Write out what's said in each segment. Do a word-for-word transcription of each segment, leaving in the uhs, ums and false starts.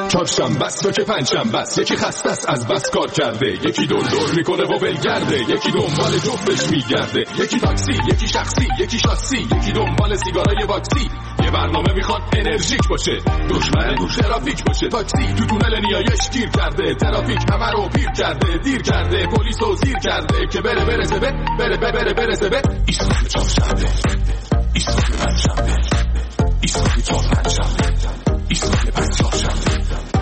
چهارشنبه است و که پنجشنبه است، یکی خسته است از بس کار کرده، یکی دور دور میکنه و ولگرده، یکی دنبال جفتش میگرده، یکی تاکسی، یکی شخصی، یکی شاسی، یکی دنبال سیگارای واکسی. یه برنامه میخواد انرژیک باشه، دشمن رو ترافیک باشه. تاکسی تو تونل نیایش گیر کرده، ترافیک همه رو پیر کرده، دیر کرده، پلیس رو زیر کرده که بره برسه به بره بره بره برسه به ایستگاه چهارشنبه، ایستگاه پنجشنبه، ایستگاه چهارشنبه، ایستگاه پنجشنبه.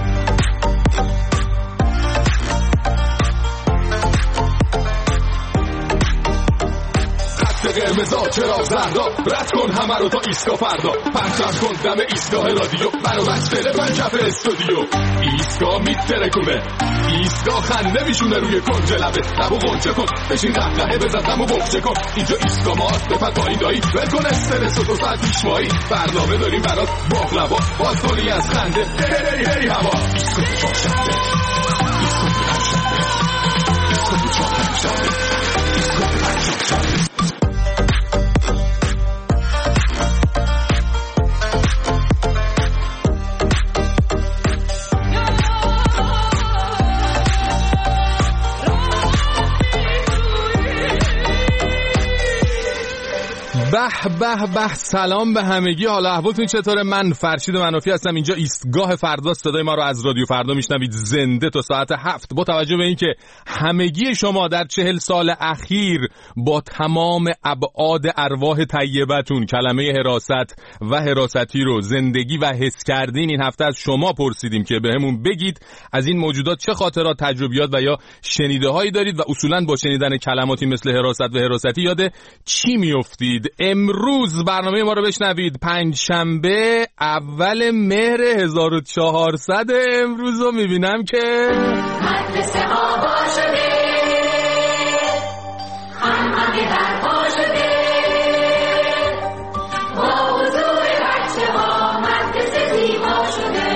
قرمزا چرا زردا رد کن همه رو تا ایسکا فردا، پنچم کن دم ایستگاه رادیو، منو بچه من کف استودیو. ایسکا میترکونه، ایسکا خنده میشونه روی کنج لبه، لبو غنچه کن بشین قهقهه بزن دمو بخچه کن. اینجا ایسکا ماست بپر پایین دایی، ول کن استرس و دو ساعت پیشوایی. برنامه داریم برات باقلوا، باز کنی از خنده هری هری هوا. ایسکا چهارشنبه، ایسکا پنجشنبه، ایسکا چهارشنبه، ایسکا پنجشنبه. به به به، سلام به همگی، حالا احوالتون چطوره؟ من فرشید منافی هستم، اینجا ایستگاه فردا. صدای ما رو از رادیو فردا میشنوید زنده تا ساعت هفت. با توجه به اینکه همگی شما در چهل سال اخیر با تمام ابعاد ارواح طیبتون کلمه حراست و حراستی رو زندگی و حس کردین، این هفته از شما پرسیدیم که بهمون بگید از این موجودات چه خاطرات، تجربیات و یا شنیده هایی دارید و اصولاً با شنیدن کلماتی مثل حراست و حراستی یاد چی میافتید. امروز برنامه ما رو بشنوید. پنجشنبه اول مهر هزار و چهارصد امروز رو میبینم که مدرسه آبا شده، خانمانه برپا شده، با حضور بچه ها مدرسه زیبا شده.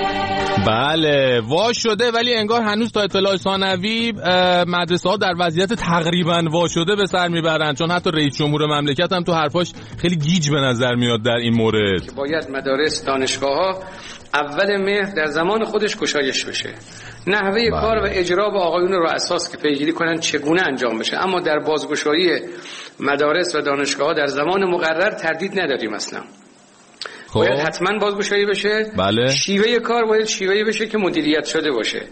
بله وا شده، ولی انگار هنوز تا اطلاع ثانوی مدرسه ها در وضعیت تقریبا وا شده به سر میبرن، چون حتی رئیس جمهور مملکت هم تو حرفاش خیلی گیج به نظر میاد در این مورد که باید مدارس دانشگاه ها اول مهر در زمان خودش گشایش بشه. نحوه بله. کار و اجرا با آقایون رو اساس که پیگیری کنن چگونه انجام بشه، اما در بازگشایی مدارس و دانشگاه ها در زمان مقرر تردید نداریم اصلا. خب. باید حتما بازگشایی بشه. بله. شیوه کار باید شیوهی بشه که مدیریت شده باشه،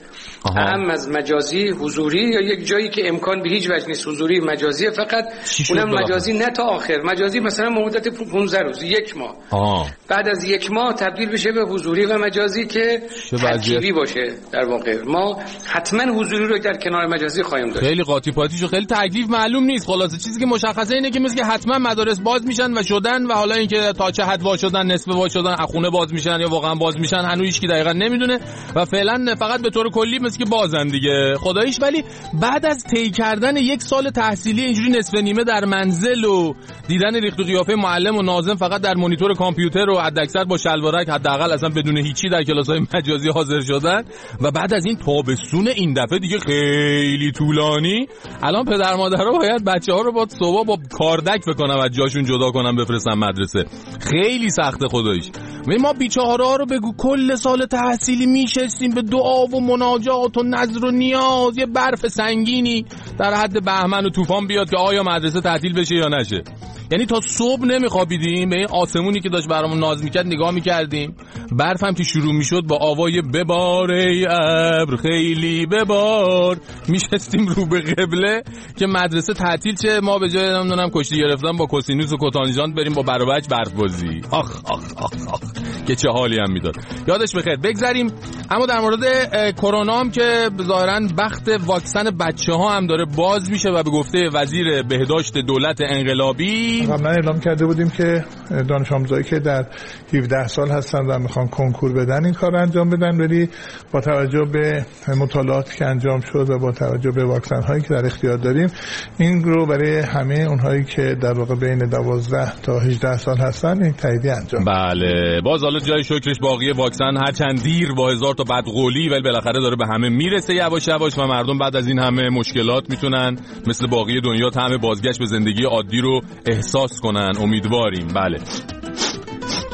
هم از مجازی حضوری یا یک جایی که امکان به هیچ وجه نیست حضوری مجازی فقط، اونم مجازی نه تا آخر، مجازی مثلا مدت پانزده روز یک ماه آه. بعد از یک ماه تبدیل بشه به حضوری و مجازی که ترکیبی باشه. در واقع ما حتما حضوری رو در کنار مجازی خواهیم داشت. خیلی قاطی پاتیشو خیلی تکلیف معلوم نیست. خلاصه چیزی که مشخصه اینه که مثل که حتما مدارس باز میشن و شدن، و حالا اینکه تا چه حد وا شدن، نصف وا شدن، خونه باز میشن یا واقعا باز میشن، هنوز هیچ کی دقیقاً نمیدونه و فعلا فقط به طور کلی مثل که بازن دیگه خداییش. ولی بعد از طی کردن یک سال تحصیلی اینجوری نصف نیمه در منزل و دیدن ریخت و قیافه معلم و ناظم فقط در مانیتور کامپیوتر و حداکثر با شلوارک، حداقل اصلا بدون هیچی در کلاس‌های مجازی حاضر شدن، و بعد از این تابستون این دفعه دیگه خیلی طولانی، الان پدر مادرها باید بچه‌ها رو با صبح با کاردک بکنن و جاشون جدا کنن بفرستن مدرسه. خیلی سخته خداییش. ما بیچاره‌ها رو بگو کل سال تحصیلی میشستیم به دعا و مناجات و نذر و نیاز، یه برف سنگینی در حد بهمن و طوفان بیاد که آیا مدرسه تعطیل بشه یا نشه. یعنی تا صبح نمیخوابیدیم، به این آسمونی که داشت برامون ناز میکرد نگاه میکردیم، برف هم که شروع میشد با آوای ببار ای ابر خیلی ببار، میشستیم رو به قبله که مدرسه تعطیل شه، ما به جای نمیدونم کشتی گرفتن با کوسینوس و کوتانژانت بریم با برابچ برف بازی. آخ آخ آخ آخ که چه حالی هم میداد. یادش بخیر. بگذریم. اما در مورد کرونا هم که ظاهرا بخت واکسن بچه‌ها هم داره باز میشه و به گفته وزیر بهداشت دولت انقلابی قبلا اعلام کرده بودیم که دانش آموزایی که در هفده سال هستن و میخوان کنکور بدن این کار انجام بدن، ولی با توجه به مطالعاتی که انجام شد و با توجه به واکسن هایی که در اختیار داریم، این رو برای همه اونهایی که در واقع بین دوازده تا هجده سال هستن این تاییدیه انجام. بله باز حالا جای شکرش باقی واکسن هرچند دیر با هزار تا بدقولی، ولی بالاخره داره به همه میرسه یواش یواش و مردم بعد از این همه مشکلات میتونن مثل باقی دنیا طعم بازگشت به زندگی عادی رو احساس کنن. امیدواریم. بله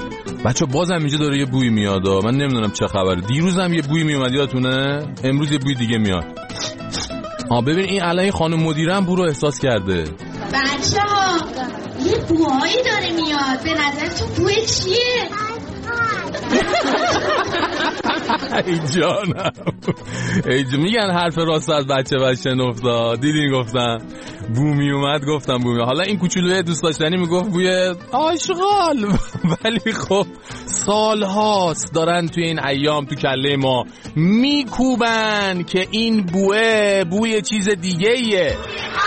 بچه بازم اینجا داره یه بوی میاد. من نمیدونم چه خبره. دیروز هم یه بوی میومد یادتونه، امروز یه بوی دیگه میاد. آ ببین این الان خانم مدیرم بو رو احساس کرده. بچه‌ها یه بوهایی داره میاد، به نظرتون بوی چیه؟ ای جانم ای جانم. میگن حرف راست از بچه بچه نفتا. دیدین گفتم بو می اومد، گفتم بو می. حالا این کوچولوی دوست داشتنی میگفت بوی آشغال ولی خب سال هاست دارن توی این ایام تو کله ما میکوبن که این بوه بوی چیز دیگه ایه.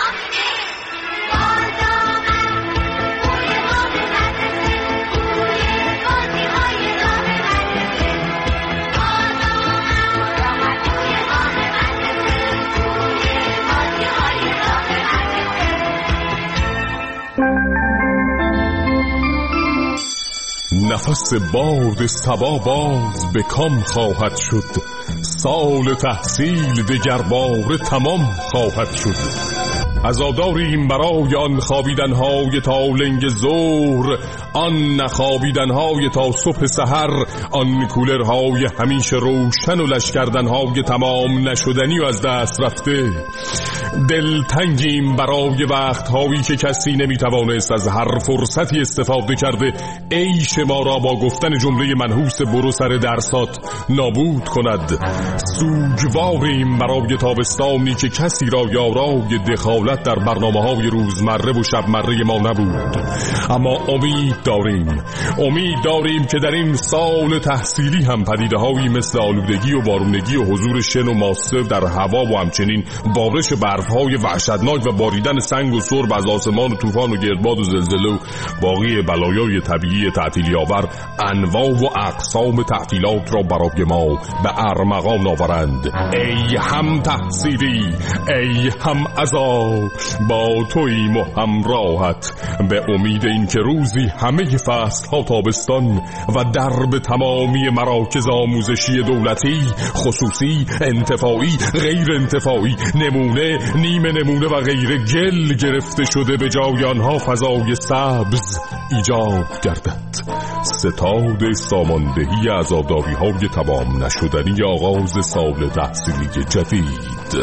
نفس باد صبا باز به کام خواهد شد، سال تحصیل دگر باره تمام خواهد شد. عزاداریم برای آن خوابیدن‌های تا لنگ ظهر، آن نخوابیدن‌های تا صبح سحر، آن کولرهای همیشه روشن و لشکردن‌های تمام نشدنی و از دست رفته. دلتنگیم برای وقت‌هایی که کسی نمی‌توانست از هر فرصتی استفاده کرده عیش ما را با گفتن جمله منحوس برو سر درسات نابود کند. سوگواریم برای تابستانی که کسی را یارای دخالت در برنامه‌های روزمره و شبمره ما نبود. اما امید داریم امید داریم که در این سال تحصیلی هم پدیده‌هایی مثل آلودگی و بارونگی و حضور شن و ماسه در هوا و همچنین بارش برف‌های وحشتناک و باریدن سنگ و سرب از آسمان و طوفان و گردباد و زلزله و باقی بلایای طبیعی تعطیلی آور انواع و اقسام تعطیلات را برای ما به ارمغان آورند. ای هم تحصیلی، ای هم عذاب، با توییم و همراهت، به امید این که روزی همه فصل ها تابستان و درب تمامی مراکز آموزشی دولتی، خصوصی، انتفاعی، غیر انتفاعی، نمونه، نیمه نمونه و غیر گل گرفته شده به جای آنها فضای سبز ایجاد گردد. ستاد ساماندهی عزاداری های تمام نشدنی آغاز سال تحصیلی جدید.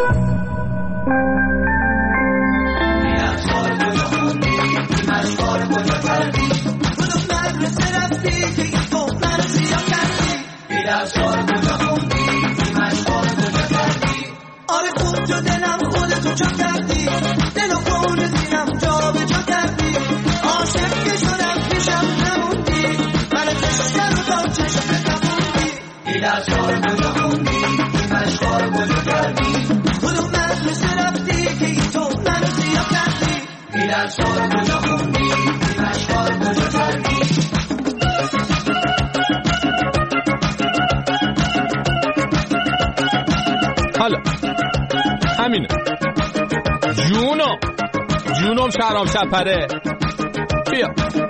حالا همینه جونم جونم شهرام شپره بیا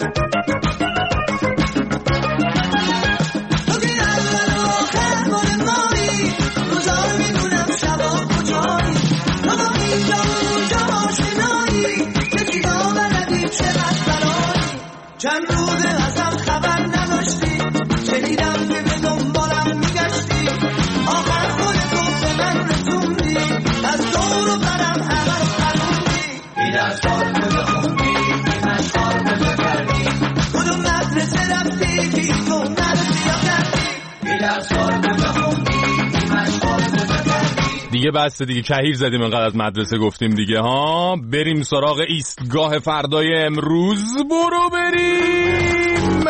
دیگه بس دیگه کهیر زدیم انقدر از مدرسه گفتیم دیگه ها. بریم سراغ ایستگاه فردای امروز. برو بریم.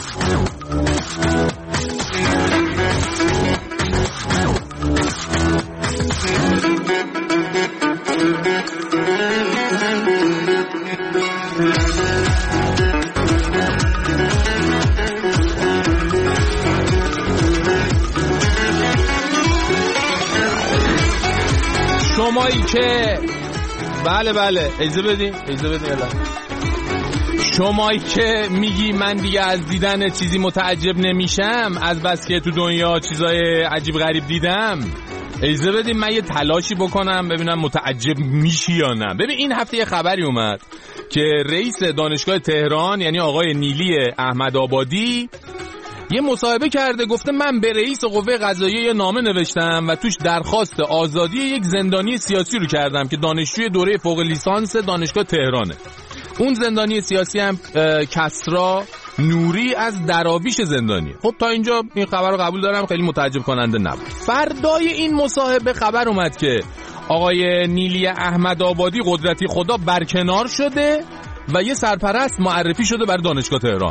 شمایی که بله بله اجازه بدین اجازه بدین الان. شمایی که میگی من دیگه از دیدن چیزی متعجب نمیشم از بس که تو دنیا چیزای عجیب غریب دیدم، اجازه بدیم من یه تلاشی بکنم ببینم متعجب میشی یا نه. ببین این هفته یه خبری اومد که رئیس دانشگاه تهران یعنی آقای نیلی احمدآبادی یه مصاحبه کرده، گفته من به رئیس قوه قضاییه یه نامه نوشتم و توش درخواست آزادی یک زندانی سیاسی رو کردم که دانشجوی دوره فوق لیسانس دانشگاه تهرانه. اون زندانی سیاسی هم کسرا نوری از دراویش زندانی. خب تا اینجا این خبر رو قبول دارم، خیلی متعجب کننده نبود. فردای این مصاحبه خبر اومد که آقای نیلی احمدآبادی قدرتی خدا برکنار شده و یه سرپرست معرفی شده برای دانشگاه تهران.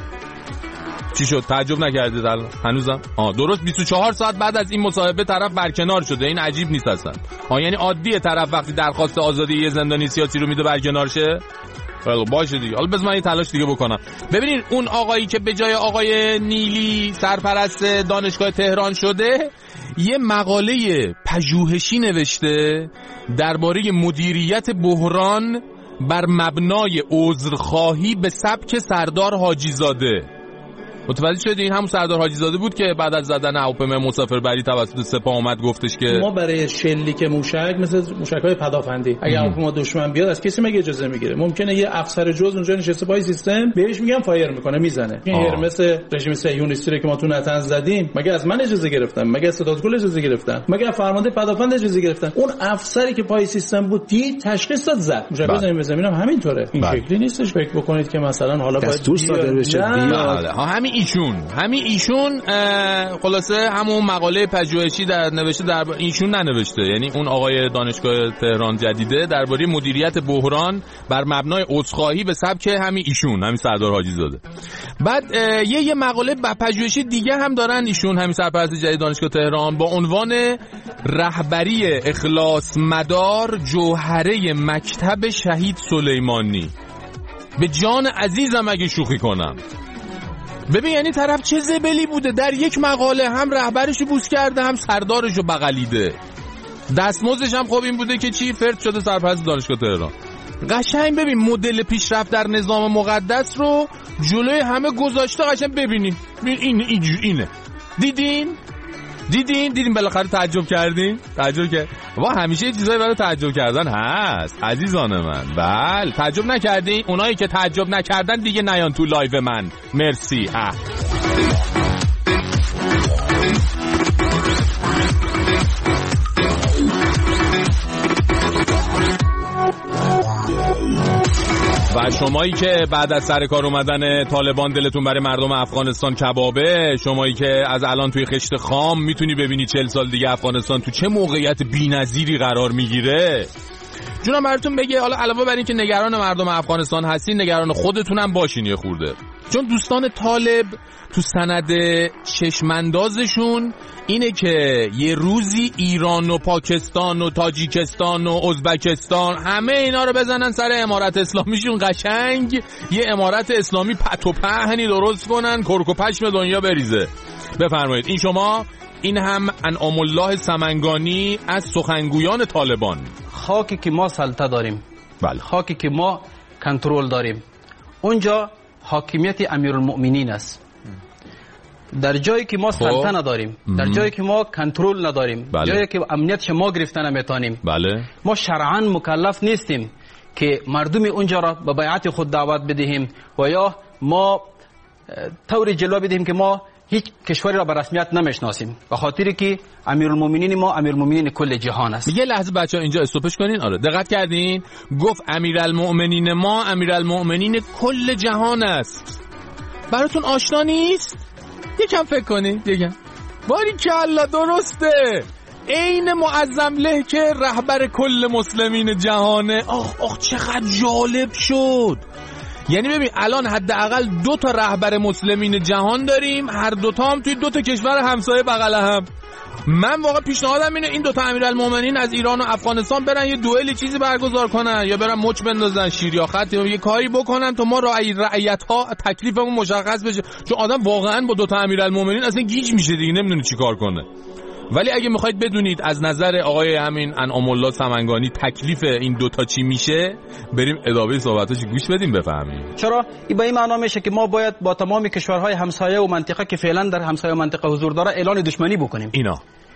چی شد؟ تعجب نکردید الان هنوزم؟ آه درست بیست و چهار ساعت بعد از این مصاحبه طرف برکنار شده. این عجیب نیست اصلا. آه یعنی عادیه طرف وقتی درخواست آزادی یه زندانی سیاسی رو میده برکنار شه؟ خیلی باشه دیگه. حالا بذار من یه تلاش دیگه بکنم. ببینید اون آقایی که به جای آقای نیلی سرپرست دانشگاه تهران شده یه مقاله پژوهشی نوشته درباره مدیریت بحران بر مبنای عذرخواهی به سبک سردار حاجی زاده. متوجه شدی؟ این همون سردار حاجی زاده بود که بعد از زدن هواپیمای مسافربری توسط سپاه اومد گفتش که ما برای شلیک موشک مثل موشک‌های پدافندی اگه هواپیما دشمن بیاد از کسی مگه اجازه میگیره؟ ممکنه یه افسر جز اونجا نشسته پای سیستم بهش میگم فایر میکنه میزنه. این هرمس رژیم صهیونیستی رو که ما تو نتنز زدیم مگه از من اجازه گرفتم؟ مگه از سدادگل اجازه گرفتم؟ مگه از فرمانده پدافند اجازه گرفتم؟ اون افسری که پای سیستم بود دید تشخیص داد زد. موشک زمین به زمین هم همینطوره. این شکلی نیستش فکر بکنید که مثلا حالا باید دستور صادر بشه. ها همین ایشون همین ایشون خلاصه همون مقاله پژوهشی در نوشته در ایشون ننوشته، یعنی اون آقای دانشگاه تهران جدیده درباره مدیریت بحران بر مبنای عذرخواهی به سبک همین ایشون همین سردار حاجی زاده. بعد یه یه مقاله پژوهشی دیگه هم دارن ایشون همین سرپرست جدید دانشگاه تهران با عنوان رهبری اخلاص مدار جوهره مکتب شهید سلیمانی. به جان عزیزم اگه شوخی کنم. ببین یعنی طرف چه زبلی بوده، در یک مقاله هم رهبرشو بوس کرده هم سردارشو بغلیده. دستمزدش هم خب این بوده که چی فرد شده سرپرست دانشگاه تهران. قشنگ ببین مدل پیشرفت در نظام مقدس رو جلوی همه گذاشته. قشنگ ببینین این این اینه. دیدین؟ دیدین؟ دیدین بالاخره تعجب کردین؟ تعجب کرد. وا همیشه یه چیزایی برای تعجب کردن هست عزیزان من. بله تعجب نکردین؟ اونایی که تعجب نکردن دیگه نیان تو لایو من. مرسی. اه. و شمایی که بعد از سر کار اومدن طالبان دلتون برای مردم افغانستان کبابه، شمایی که از الان توی خشت خام میتونی ببینی چهل سال دیگه افغانستان تو چه موقعیت بی‌نظیری قرار میگیره، جونم براتون بگه حالا علاوه بر این که نگران مردم افغانستان هستین نگران خودتونم باشین یه خورده. چون دوستان طالب تو سند چشماندازشون اینه که یه روزی ایران و پاکستان و تاجیکستان و ازبکستان همه اینا رو بزنن سر امارت اسلامیشون، قشنگ یه امارت اسلامی پت و پهنی درست کنن کرک و پشم دنیا بریزه. بفرمایید این شما این هم انعام الله سمنگانی از سخنگویان طالبان. خاکی که ما سلطه داریم، بله. خاکی که ما کنترل داریم، اونجا حاکمیت امیرالمؤمنین است. در جایی که ما سلطه نداریم، در جایی که ما کنترل نداریم، بله. جایی که امنیت ما گرفتن نمیتونیم، بله. ما شرعاً مکلف نیستیم که مردم اونجا را به بیعت خود دعوت بدهیم و یا ما طوری جلوه بدهیم که ما هیچ کشوری را به رسمیت نمیشناسیم، به خاطری که امیرالمؤمنین ما امیرالمؤمنین کل جهان است. یه لحظه بچه‌ها اینجا استوپش کنین. آره دقت کردین؟ گفت امیرالمؤمنین ما امیرالمؤمنین کل جهان است. براتون آشنا نیست؟ یکم فکر کنین. یکم باری کلا درسته. عین معظم له که رهبر کل مسلمین جهانه. آخ آخ چقدر جالب شد. یعنی ببین الان حداقل دو تا رهبر مسلمین جهان داریم، هر دو تا هم توی دو تا کشور همسایه بغل هم. من واقعا پیشنهادم اینه این دو تا امیرالمومنین از ایران و افغانستان برن یه دوئل چیزی برگزار کنن یا برن مچ بندازن شیر یا خط یا یه کاری بکنن تا ما رعی رعیت ها تکلیفمون مشخص بشه، چون آدم واقعا با دو تا امیرالمومنین اصلا گیج میشه دیگه، نمیدونه چیکار کنه. ولی اگه میخواید بدونید از نظر آقای همین انعام الله سمنگانی تکلیف این دوتا چی میشه، بریم ادامه صحبتاش گوش بدیم بفهمیم. چرا؟ این به این معنا میشه که ما باید با تمام کشورهای همسایه و منطقه که فعلا در همسایه و منطقه حضور داره اعلان دشمنی بکنیم. اینا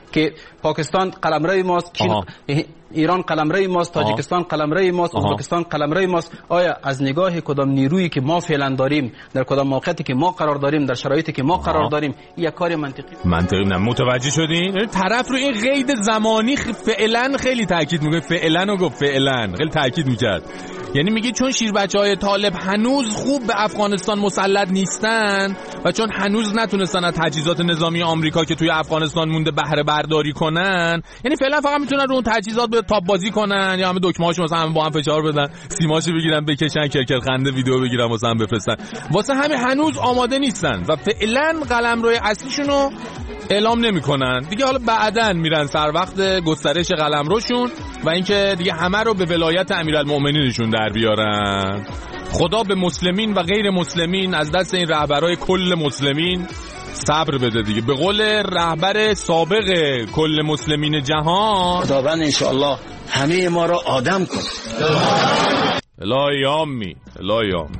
که پاکستان قلمرو ماست، چین ایران قلمرو ماست، تاجیکستان قلمرو ماست، ازبکستان قلمرو ماست. آیا از نگاه کدام نیرویی که ما فعلا داریم، در کدام موقعیتی که ما قرار داریم، در شرایطی که ما قرار داریم، یک کار منطقی منطقی نه؟ متوجه شدین؟ طرف رو این قید زمانی فعلا خیلی تاکید میکنه، فعلا رو گفت، فعلا خیلی تاکید میکرد. یعنی میگه چون شیر بچهای طالب هنوز خوب به افغانستان مسلط نیستن و چون هنوز نتونستن از تجهیزات نظامی آمریکا که توی افغانستان مونده بهره برداری کنن، یعنی فعلا فقط میتونن رو اون تجهیزات به تاپ بازی کنن یا همه دکمه‌هاشو مثلا هم با هم فشار بدن، سیماشو بگیرن بکشن، کرکر خنده ویدیو بگیرن واسه هم بفرستن. واسه همین هنوز آماده نیستن و فعلا قلمروی اصلیشونو اعلام نمیکنن دیگه. حالا بعداً میرن سر وقت گسترش قلمروشون و اینکه دیگه همه رو به ولایت امیرالمؤمنینشون در بیارن. خدا به مسلمین و غیر مسلمین از دست این رهبرای کل مسلمین صبر بده دیگه. به قول رهبر سابق کل مسلمین جهان، خداوند انشاءالله همه ما را آدم کن. الهی آمین، الهی آمین.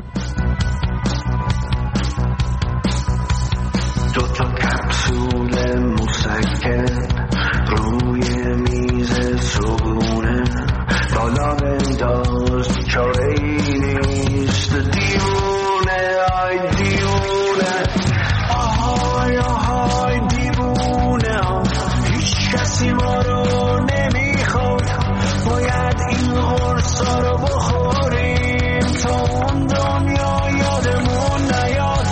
دو تا کپسول مسکن روی میز صبحونه، بالا بنداز چاره ای نیست، دیوونه آی دیوونه، آهای آهای دیوونه، هیچ کسی ما رو نمیخواد، باید این قرصا رو بخوریم تا اون دنیا یادمون نیاد.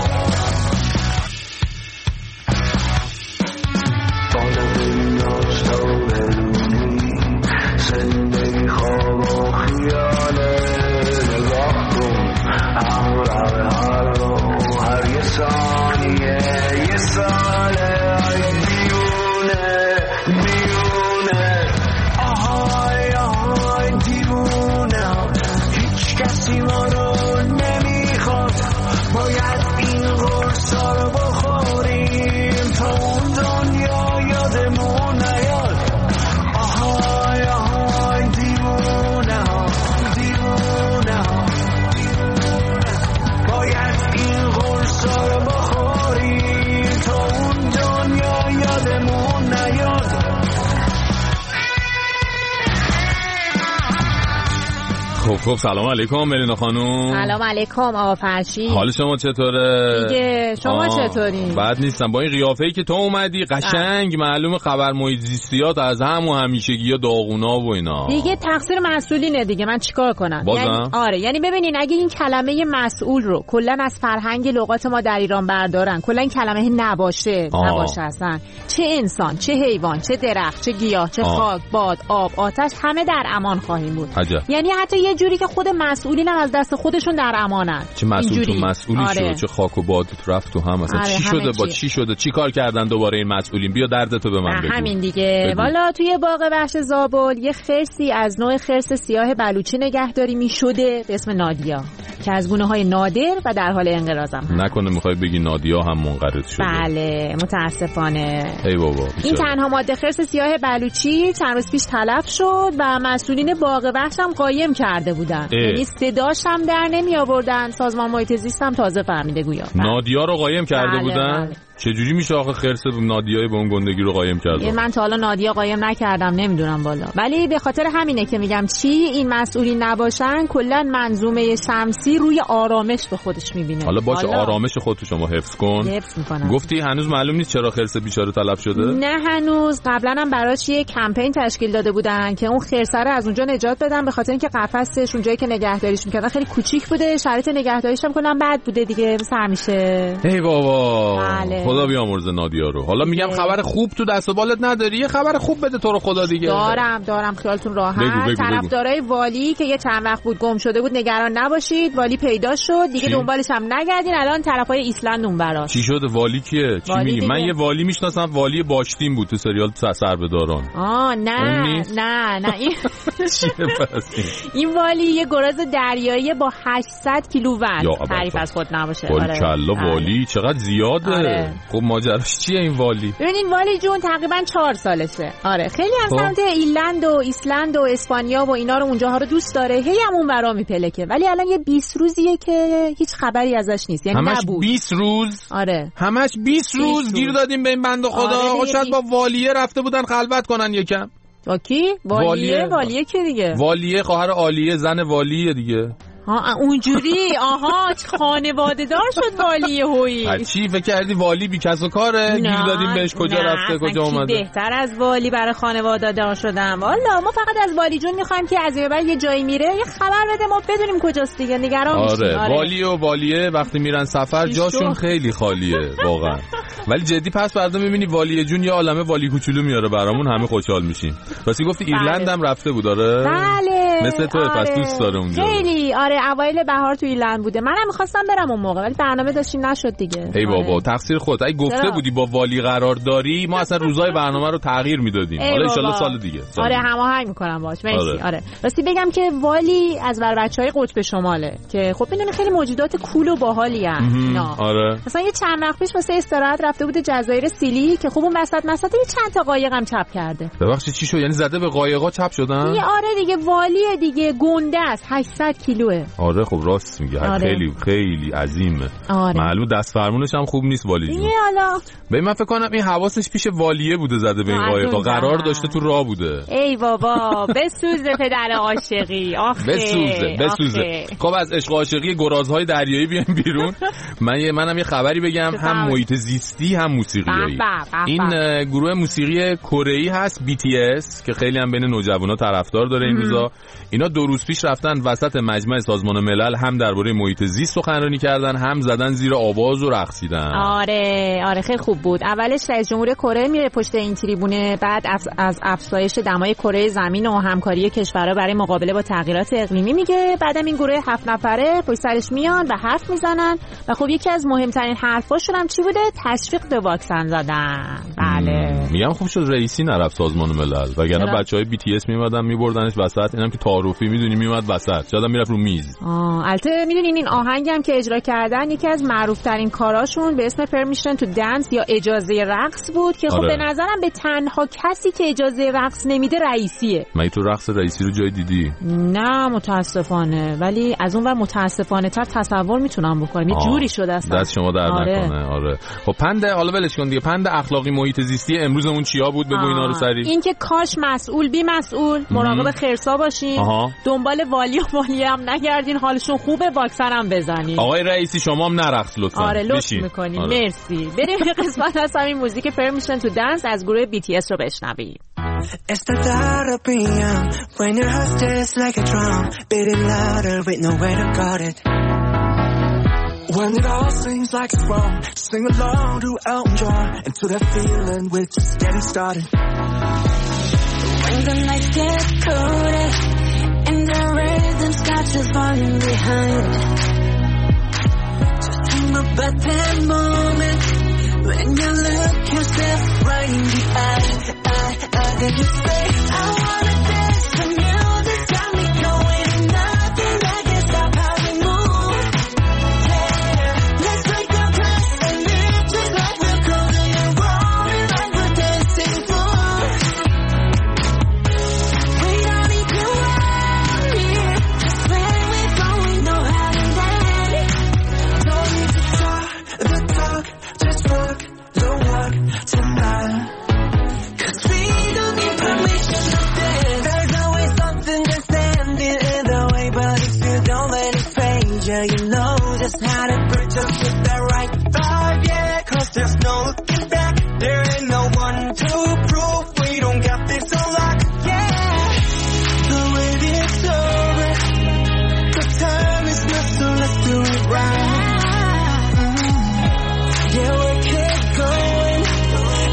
بالا بنداز تا برونی، زندگی خواب و خیاله، نگاه کن همراه ها رو هر یه ثانیه یه ساله، آی دیونه دیونه، آهای آهای دیونه، هیچ کسی ما رو نمیخواد، باید این قرصا رو بخوریم تا اون دنیا یادمون نیاد. آهای آهای دیوونه دیوونه، باید این قرصا رو بخوریم تا اون دنیا یادمون نیاد. خب خب سلام علیکم ملینا خانوم. سلام علیکم آقا فرشید. حال شما چطوره؟ دیگه شما چطورین؟ بد نیستم. با این قیافه‌ای که تو اومدی قشنگ معلومه خبر محیط زیستیات از همون همیشگی‌ها داغونا و اینا. دیگه تقصیر مسئولینه دیگه، من چیکار کنم؟ یعنی آره، یعنی ببینین اگه این کلمه مسئول رو کلا از فرهنگ لغات ما در ایران بردارن، کلا این کلمه نباشه، آه. نباشه اصلا، چه انسان، چه حیوان، چه درخت، چه گیاه، چه آه. خاک، باد، آب، آتش، همه در امان خواهیم بود. عجب. یعنی حتی یه جوری که خود مسئولین هم از دست خودشون در امانن. چه مسئول تو مسئولی آره. شد، چه خاک و باد رفت تو هم مثلا آره، چی شده با چی شده، چی کار کردن دوباره این مسئولین؟ بیا دردتو به من بگو. همین دیگه. والا توی باغ وحش زابل یه خرسی از نوع خرس سیاه بلوچی نگهداری میشده به اسم نادیا که از گونه‌های نادر و در حال انقراض هم. نکنه میخوای بگی نادیا هم منقرض شده؟ بله متاسفانه. ای بابا. این تنها ماده خرس سیاه بلوچی چند روز پیش تلف شد و مسئولین باغ وحش هم قایم کرده بودن. یعنی صداش هم در نمی آوردن. سازمان محیط زیست هم تازه فهمیده گویا. نادیا رو قایم کرده بله بودن؟ بله. چجوری میشه آخه خرس نادیای به اون گندگی رو قایم کرده؟ من تا حالا نادیا قایم نکردم، نمیدونم بالا، ولی به خاطر همینه که میگم چی این مسئولین نباشن کلا منظومه شمسی روی آرامش به خودش میبینه. حالا باشه آرامش خودت شما حفظ کن. حفظ میکنم. گفتی هنوز معلوم نیست چرا خرس بیچاره تلف شده؟ نه هنوز. قبلا هم براش یه کمپین تشکیل داده بودن که اون خرس رو از اونجا نجات بدن، به خاطر اینکه قفسش اونجایی که نگهداریش میکردن خیلی کوچیک بوده، شرایط نگهداریش هم کلا بد بوده دیگه، سر میشه. ای بابا. بله. خدا بیامرزه نادیا رو. حالا میگم خبر خوب تو دست و بالت نداری؟ یه خبر خوب بده تو رو خدا دیگه. دارم دارم خیالتون راحت. طرفدارای والی که یه چند وقت بود گم شده بود نگران نباشید، والی پیدا شد دیگه. چی؟ دنبالش هم نگردین، الان طرفای ایسلند اونوراست. چی شده؟ والی کیه؟ چی میگی؟ من یه والی میشناسم، والی باشتین بود تو سریال سربداران. آه نه نه نه این چیه پس این؟ این والی یه گراز دریایی با هشتصد کیلو وزن. تعریف از خود نباشه. آره کلا والی چقدر زیاده. آره. خب ماجراش چیه این والی؟ ببینین والی جون تقریبا چهار سالشه. آره خیلی از سمت ایرلند و ایسلند و اسپانیا و اینا رو اونجاها رو دوست داره. هی هم اون برا میپلکه. ولی الان یه بیست روزیه که هیچ خبری ازش نیست. یعنی همش نبود. بیست روز؟ آره. همش بیست روز گیر دادیم به این بنده خدا. آره شاید با والیه رفته بودن خلوت کنن یکم. با کی؟ والیه والیه, والیه کی دیگه؟ والیه خواهر عالیه، زن والیه دیگه. ها اونجوری. آها خانواده دار شد والی هویی. چی فکر کردی والی بی کس و کاره؟ گیر دادیم بهش کجا نه. رفته کجا اومده؟ بهتر از والی برای خانواده دار شدم. والا ما فقط از والی جون میخوایم که از بعد یه جایی میره یه خبر بده ما بدونیم کجاست دیگه. نگران آره. میشیم. آره والی و والیه وقتی میرن سفر جاشون خیلی خالیه واقعا. ولی جدی پس فردا میبینی والی جون یه عالمه والی کوچولو میاره برامون، همه خوشحال میشیم. راستی گفتی ایرلند هم رفته بود آره؟ بله. مثل تو آره. پس دوست داره اونجا. خیلی آره اوایل بهار تو ایرلند بوده. منم می‌خواستم برم اون موقع ولی برنامه داشتیم نشد دیگه. ای بابا تقصیر خودت. اگه گفته چرا؟ بودی با والی قرار داری ما اصلا روزای برنامه رو تغییر میدادیم. حالا ان شاءالله سال دیگه. سال آره هماهنگ می‌کنم باهاش. مرسی. آره. آره. راستی بگم که والی از ور بچهای قطب شماله که خب میدونی خیلی موجودات کول و باحالی ان. آره. مثلا یه چند وقت پیش واسه استراحت رفته بوده جزایر سیلی که خوب اون وسط مسط یه چند تا قایقم چپ کرده. ببخشید چی شد؟ یعنی زده به قایقا چپ شدن؟ یه آره دیگه والیه دیگه گنده است هشتصد کیلوه. آره خب راست میگه. آره. خیلی خیلی عظیمه. آره. معلوم دست فرمونش هم خوب نیست والی جون. حالا ببین من فکر کنم این حواسش پیش والیه بوده زده به این قایقا. قرار داشته تو راه بوده. ای بابا بسوزه پدر عاشقی. آخه بسوزه بسوزه. خب از عشق و عاشقی گرازهای دریایی بیایم بیرون. من منم یه خبری بگم هم محیط زیستی هم موسیقیایی. این گروه موسیقی کره‌ای هست بی تی اس که خیلی هم بین نوجوانا طرفدار داره این روزا. اینا دو روز پیش رفتن وسط مجمع سازمان ملل هم درباره محیط زیست سخنرانی کردن هم زدن زیر آواز و رقصیدن. آره آره خیلی خوب بود. اولش رئیس جمهور کره میره پشت این تریبونه، بعد از افزایش دمای کره زمین و همکاری کشورها برای مقابله با تغییرات اقلیمی میگه. بعدم این گروه هفت نفره پشت سرش میان و حرف میزنن و خب یکی از مهمترین حرفاشون هم چی بوده؟ تشویق به واکسن زدن. بله میگم خوب شد رئیسی نرفت سازمان ملل وگرنه بچهای بی تی اس میومدن میبردنش وسط. اینم که تعارفی میدونی میومد وسط شاید میرفت رو میز. آه البته میدونین این آهنگ هم که اجرا کردن یکی از معروف ترین کاراشون به اسم پرمیشن تو دنس یا اجازه رقص بود که خب آره. به نظرم به تنها کسی که اجازه رقص نمیده رئیسیه. مگه تو رقص رئیسی رو جای دیدی؟ نه متاسفانه، ولی از اون ور متاسفانه تر تصور میتونم بکنم. یه جوری شده اصلا. دست شما در آره. نکنه. آره خب پند حالا ولش کن دیگه. پند اخلاقی محیط زیستی امروزمون چیا بود؟ بگو اینا رو سریع. این که کاش مسئول بی مسئول مراقب خرسا باشین. آها. دنبال والی و والی هم نگردین، حالشون خوبه، واکسن هم بزنین. آقای رئیسی شما هم نرقص لطفا. آره لطف میکنین. آره. مرسی. بریم به قسمت از همین موزیک پرمیشن تو دنس از گروه بی تی اس رو بشنویم. When your heart just like a drum, beating louder with nowhere to guard it. When it all seems like it's wrong, sing along to Elton John and to that feeling we're just getting started. When the nights get colder and the rhythm's got you falling behind, just dream about that moment when you look yourself right in the eye. I, I, then you say, I wanna dance the music, got me going, nothing that can stop how we move. Yeah, let's break the glass and live just like we're cruising and rolling like we're dancing fools. We don't need to worry, just when we go we know how to dance. Don't need to talk the talk, just walk the walk tonight. Cause we don't need permission to dance. There's always something that's standing in the way, but if you don't let it fade, yeah, you know just how to bridge us with that right vibe, yeah. Cause there's no looking back, there ain't no one to prove we don't got this on lock, yeah. The wait is over, the time is not, so let's do it right. Yeah, we keep going,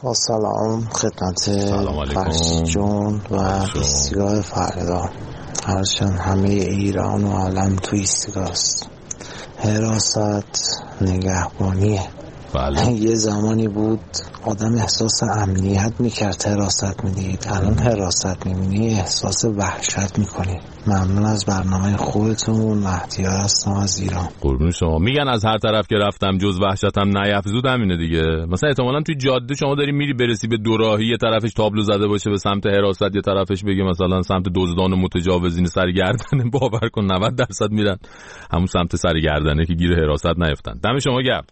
با سلام خدمت فرشت جون و ایستگاه فردا. هرچند همه ایران و عالم تو ایستگاه است. حراست نگهبانیه. بله. یه زمانی بود آدم احساس امنیت میکرد حراست میدید، الان حراست میبینی احساس وحشت میکنی. ممنون از برنامه خودتون. مهدی هستم از ایران. قربون شما. میگن از هر طرف که رفتم جز وحشتم نیفزود. همینه دیگه. مثلا احتمالاً توی جاده شما داری میری برسی به دوراهی، یه طرفش تابلو زده باشه به سمت حراست، یه طرفش بگه مثلا سمت دزدان و متجاوزین سرگردنه، باور کن نود درصد میرن همون سمت سرگردنه که گیر حراست نیفتن. دم شما گرم.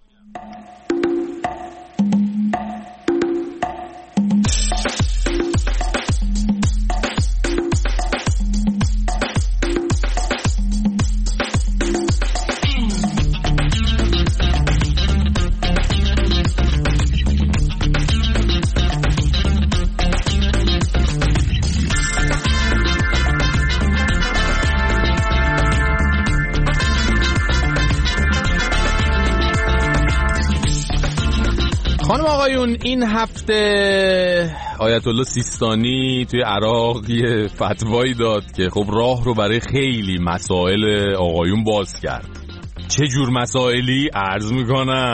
خانم آقایون، این هفته آیت الله سیستانی توی عراق یه فتوایی داد که خب راه رو برای خیلی مسائل آقایون باز کرد. چه جور مسائلی؟ عرض میکنم.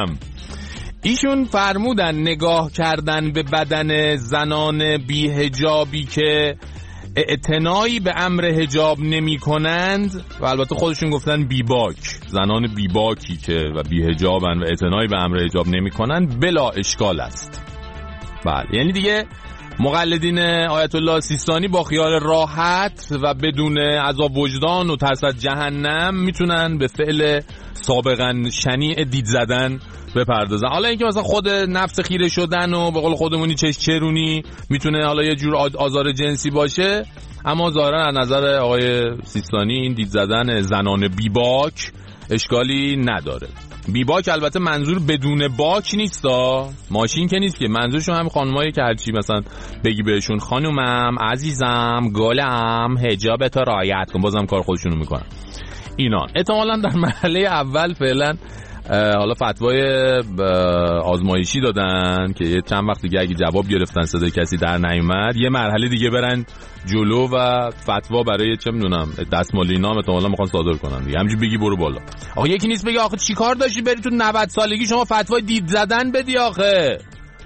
ایشون فرمودن نگاه کردن به بدن زنان بی حجابی که اعتنایی به امر حجاب نمی کنند و البته خودشون گفتن بیباک، زنان بیباکی که و بی حجابن و اعتنایی به امر حجاب نمی کنند بلا اشکال است. بله، یعنی دیگه مقلدین آیت الله سیستانی با خیال راحت و بدون عذاب وجدان و ترس از جهنم میتونن به فعل سابقا شنیع دید زدن بپردازن. حالا اینکه مثلا خود نفس خیره شدن و به قول خودمونی چش چرونی میتونه حالا یه جور آزار جنسی باشه، اما ظاهرا از نظر آقای سیستانی این دید زدن زنان بیباک اشکالی نداره. بیباک البته منظور بدون باک نیستا، ماشین که نیست که، منظورشون هم خانمایی که هرچی مثلا بگی بهشون خانومم عزیزم گلم حجابتو رعایت کن بازم کار خودشونو میکنن. اینا احتمالاً در مرحله اول فعلا حالا فتوای آزمایشی دادن که یه چند وقت دیگه اگه جواب گرفتن صدای کسی در نیومد یه مرحله دیگه برن جلو و فتوا برای چه میدونم دستمال اینا هم احتمالاً میخوان صادر کنن دیگه. همینجوری بگی برو بالا. آخه یکی نیست بگه آخه چیکار داشتی بری تو نود سالگی شما فتوای دید زدن بدی؟ آخه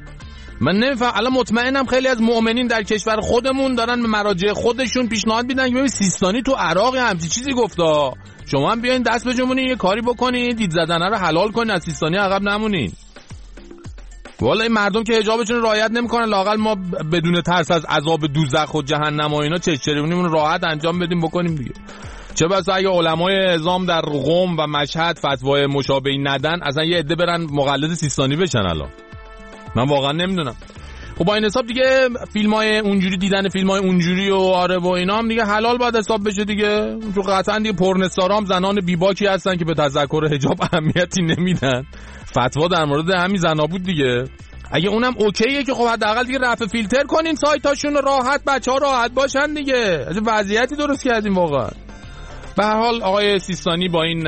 من نمیفهم. الان مطمئنم خیلی از مؤمنین در کشور خودمون دارن به مراجع خودشون پیشنهاد میدن که ببین سیستانی تو عراق همچین چیزی گفتا، شما هم بیاین دست بجنبونین یه کاری بکنین دید زدن رو حلال کنین، از سیستانی عقب نمونین. والا این مردم که حجابشون رو رعایت نمیکنن لااقل ما بدون ترس از عذاب دوزخ و جهنم و اینا چشچریمون راحت انجام بدیم بکنیم دیگه. چه بسا اگه علمای اعظام در قم و مشهد فتوای مشابهی ندن اصلا یه عده برن مقلد سیستانی بشن. الان من واقعا نمیدونم. خب با این حساب دیگه فیلمای اونجوری دیدن فیلمای اونجوری و آره و اینا هم دیگه حلال باید حساب بشه دیگه. تو قطعا دیگه پرنستارا هم زنان بیباکی هستن که به تذکر حجاب اهمیتی نمیدن. فتوا در مورد همین زنا بود دیگه. اگه اونم اوکیه که خب حداقل دیگه رفع فیلتر کنین سایتاشون راحت، بچه‌ها راحت باشن دیگه. از وضعیتی درست کردیم واقعا. به هر حال آقای سیستانی با این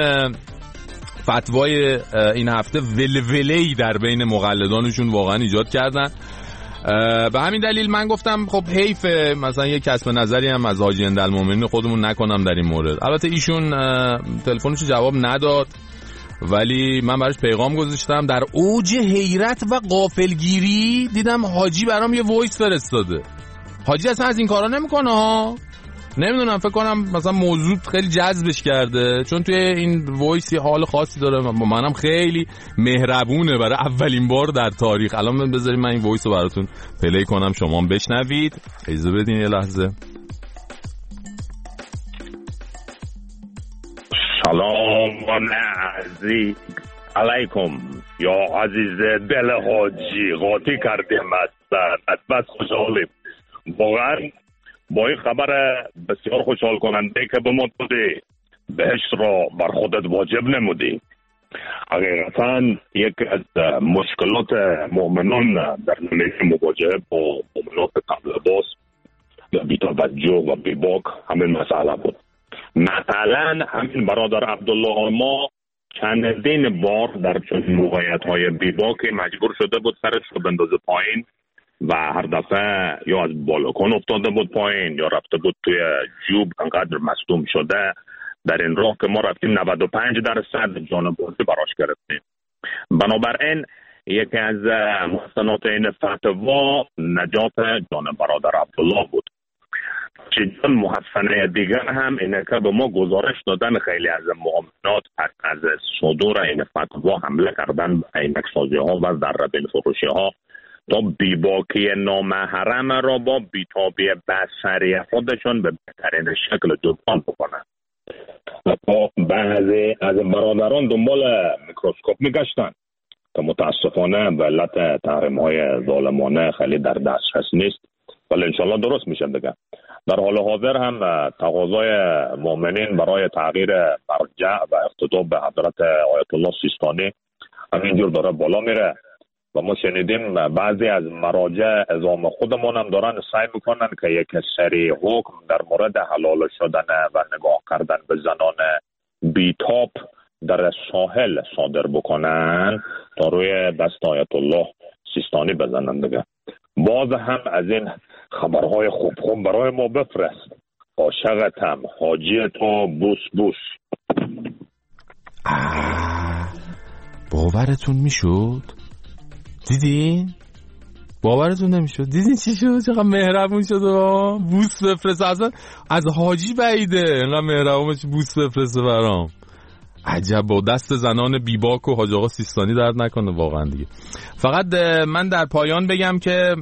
فتوای این هفته ولوله‌ای در بین مقلدانشون واقعا ایجاد کردن. به همین دلیل من گفتم خب حیف مثلا یه کسب نظری هم از حاجی اندالمومنین خودمون نکنم در این مورد. البته ایشون تلفنش جواب نداد ولی من براش پیغام گذاشتم. در اوج حیرت و غافلگیری دیدم حاجی برام یه وایس فرستاده. حاجی اصلا از این کارا نمیکنه ها. نمیدونم فکر کنم مثلا موضوع خیلی جذبش کرده چون توی این وایس حال خاصی داره. منم خیلی مهربونه برای اولین بار در تاریخ. الان بذارید من این وایس رو براتون پلی کنم شما هم بشنوید. اجازه بدین یه لحظه. سلام و نعزی علیکم یا عزیز دل حاجی قاطی کردیم از بس خوشحالیم واقعا با این خبر بسیار خوشحال کننده که به ما دادی، بهشت را بر خودت واجب نمودی. حقیقتا یکی از مشکلات مؤمنان در زمینه مواجهه با مؤمنات طبلباس بی توجه و بی باک همین مسئله بود. مثلا همین برادر عبدالله ما چندین بار در چنین موقعیت های بی باک مجبور شده بود سرش رو بندازه پایین و هر دفعه یا از بالکن افتاده بود پایین یا رفته بود توی جوب انقدر مصدوم شده. در این راه که ما رفتیم نود و پنج درصد جانبازی براش گرفتیم. بنابراین یکی از محسنات این فتوا نجات جان برادر عبدالله بود. چیزان محسنه دیگر هم اینه که به ما گزارش دادن خیلی از مؤمنات از صدور این فتوا حمله کردن به عینک سازی ها و ذره‌بین فروشی ها تا بیباکی نامحرم را با بیتابی بصری خودشون به بهترین شکل جبران بکنن. بعضی از برادران دنبال میکروسکوپ میگشتن که متاسفانه به علت تحریم های ظالمانه خیلی در دسترس نیست، ولی انشالله درست میشه دیگه. در حال حاضر هم تقاضای مؤمنین برای تغییر مرجع و اقتدا به حضرت آیت الله سیستانی همینجور داره بالا میره و ما شنیدیم بعضی از مراجع اعظام خودمون هم دارن سعی میکنن که یک سری حکم در مورد حلال شدن و نگاه کردن به زنان بیتاب در ساحل صادر بکنن تا روی دست آیت الله سیستانی بزنن دیگه. باز هم از این خبرهای خوب خوب برای ما بفرست. عاشقتم، حاجی تو، بوس بوس. باورتون میشد؟ دیدین؟ باورتون نمیشد؟ دیدین چی شد؟ چقدر مهربون شد و بوس بفرست. اصلا از حاجی بعیده اینقدر مهربون باشه بوس بفرسته برام. عجب، با دست زنان بیباک و حاج آقا سیستانی درد نکنه واقعا دیگه. فقط من در پایان بگم که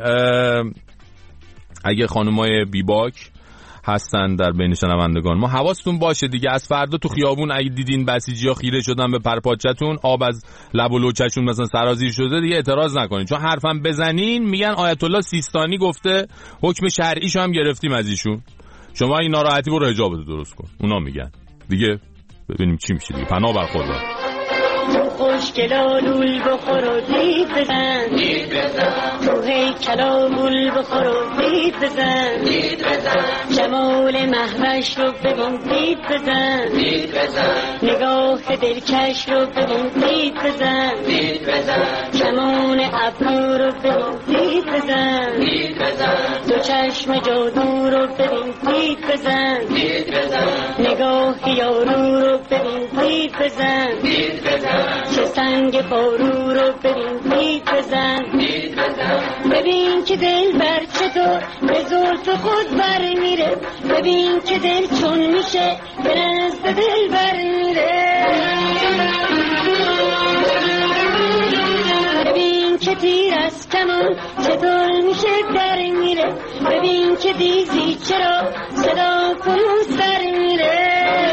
اگه خانمای بیباک هستن در بین شنوندگان ما، حواستون باشه دیگه. از فردا تو خیابون اگه دیدین بسیجی‌ها خیره شدن به پرپاچتون، آب از لب و لوچشون مثلا سرازیر شده، دیگه اعتراض نکنین، چون حرفم بزنین میگن آیت الله سیستانی گفته، حکم شرعیشو هم گرفتیم از ایشون. شما این ناراحتی برو حجابتو درست کن، اونا میگن دیگه. ببینیم چی میشه دیگه. پناه بر خدا. خوشگلا لول بخور و دید بزن، دید بزن. تو هیکلا مول بخور و دید بزن، دید بزن. جمال محوش رو ببین دید بزن، دید بزن. نگاه دلکش رو ببین دید بزن، دید بزن. کمان ابرو رو ببین دید بزن، دید بزن. دو چشم جادو رو ببین دید بزن، دید بزن. نگاه یارو رو ببین دید بزن، دید بزن. چه سنگ بارو رو ببین دید بزن، دید بزن. ببین که دل بر چطور به زلف خود بر میره، ببین که دل چون میشه به نزد دل بر میره. ببین که تیر از کمان چطور میشه در میره، ببین که دیزی چرا صدا کنون سر میره.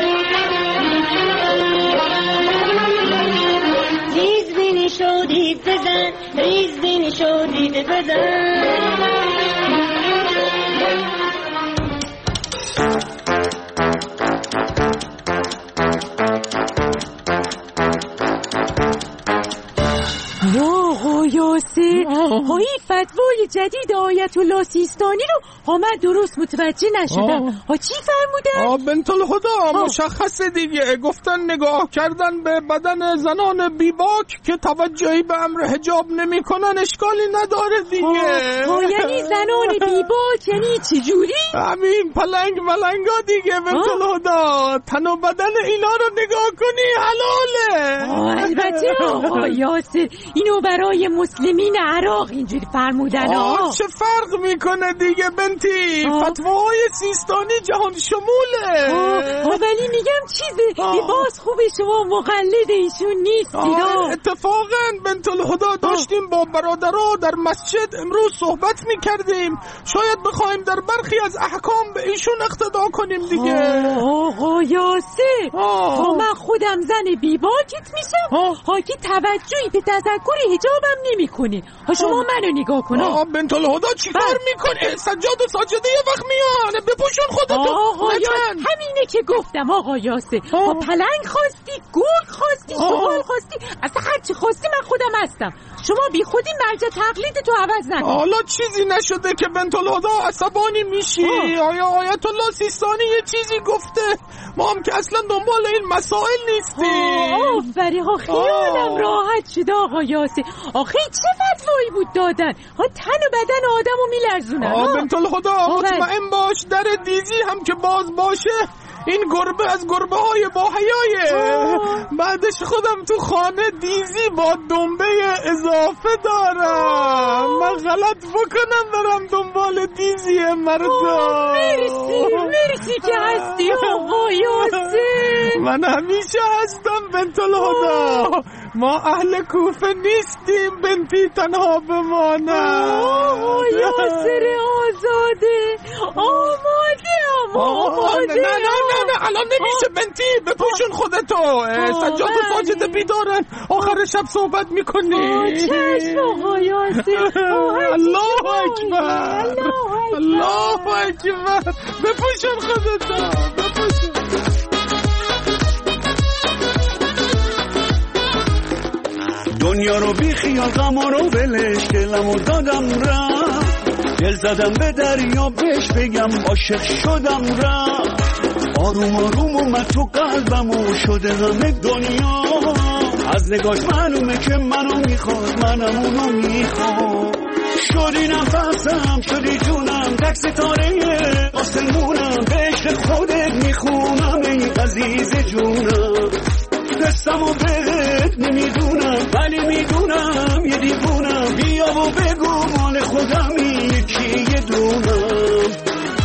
ریز بینی شدید بزن، ریز بینی شدید بزن. آقا یاسر، ها این فتوای جدید آیت الله سیستانی رو ها من درست متوجه نشدم. ها چی فرمودن؟ آه بنت الهدا مشخصه دیگه، گفتن نگاه کردن به بدن زنان بیباک که توجهی به امر حجاب نمی کنن اشکالی نداره دیگه. ها یعنی زنان بیباک یعنی چجوری؟ همین پلنگ ملنگا دیگه بنت الهدا، تن و بدن اینا رو نگاه کنی حلاله. البته آقا یاسر اینو برای مسلمین عراق اینجوری فرمودن. آه چه فرق میکنه دیگه بنتی، فتواهای سیستانی جهان شموله. آه ولی میگم چیزه باز خوبه شما مقلد ایشون نیستی. اتفاقا بنت الهدا داشتیم با برادرها در مسجد امروز صحبت میکردیم، شاید بخوایم در برخی از احکام به ایشون اقتدا کنیم دیگه. آقا یاسر تا من خودم زن بیباکت میشم ها که توجهی به تذکر حجابم نمی کنی. ها شما منو نگاه کن. آقا بنت الهدا چی کار میکنه؟ سجاد و ساجده یه وقت میان، بپوشون خودتو. آقا همینه که گفتم آقا یاسر. ها پلنگ خواستی، گرگ خواستی، شغال خواستی، اصلا هرچی خواستی من خودم هستم. شما بی خودی مرجع تقلید تو عوض نکن. حالا چیزی نشده که بنت الهدا عصبانی میشی. آیا آیت الله سیستانی یه چیزی گفته، ما هم که اصلا دنبال این مسائل نیستیم. آفری ها خیالم راحت شد آقا یاسین. آخه چه فتوایی بود دادن؟ ها تن و بدن آدمو میلرزونن. آه بنت الهدا مطمئن باش در دیزی هم که باز باشه این گربه از گربه های با حیایه. بعدش خودم تو خانه دیزی با دنبه اضافه دارم. من غلط بکنم برم دنبال دیزی مردم. مرسی مرسی که هستی آقا یاسین. من همیشه هستم بنت الهدا. ما اهل کوفه نیستیم بنتی تنها بمانم. آقا یاسر آزاده آماده آماده. نه نه نه نه الان نمیشه بنتی، بپوشون خودتو. سجاد و ساجده بیدارن، آخر شب صحبت میکنی. چشم آقا یاسر. الله اکبر الله اکبر. بپوشون خودتو بپوشون. دنیا رو بی خیال غم رو ولش، دلمو دادم رفت، دل زدم به دریا بهش بگم عاشق شدم رفت. آروم آروم اومد تو قلبمو شده همه دنیا، از نگاش معلومه که منو میخواد منم اونو میخواد. شدی نفسم شدی جونم تک ستاره آسمونم، به عشق خودت میخونم ای عزیز جونم. دستمو بهت نمیدونم ولی میدونم یه دیوونم، بیا و بگو مال خودمی یکی یه دونم.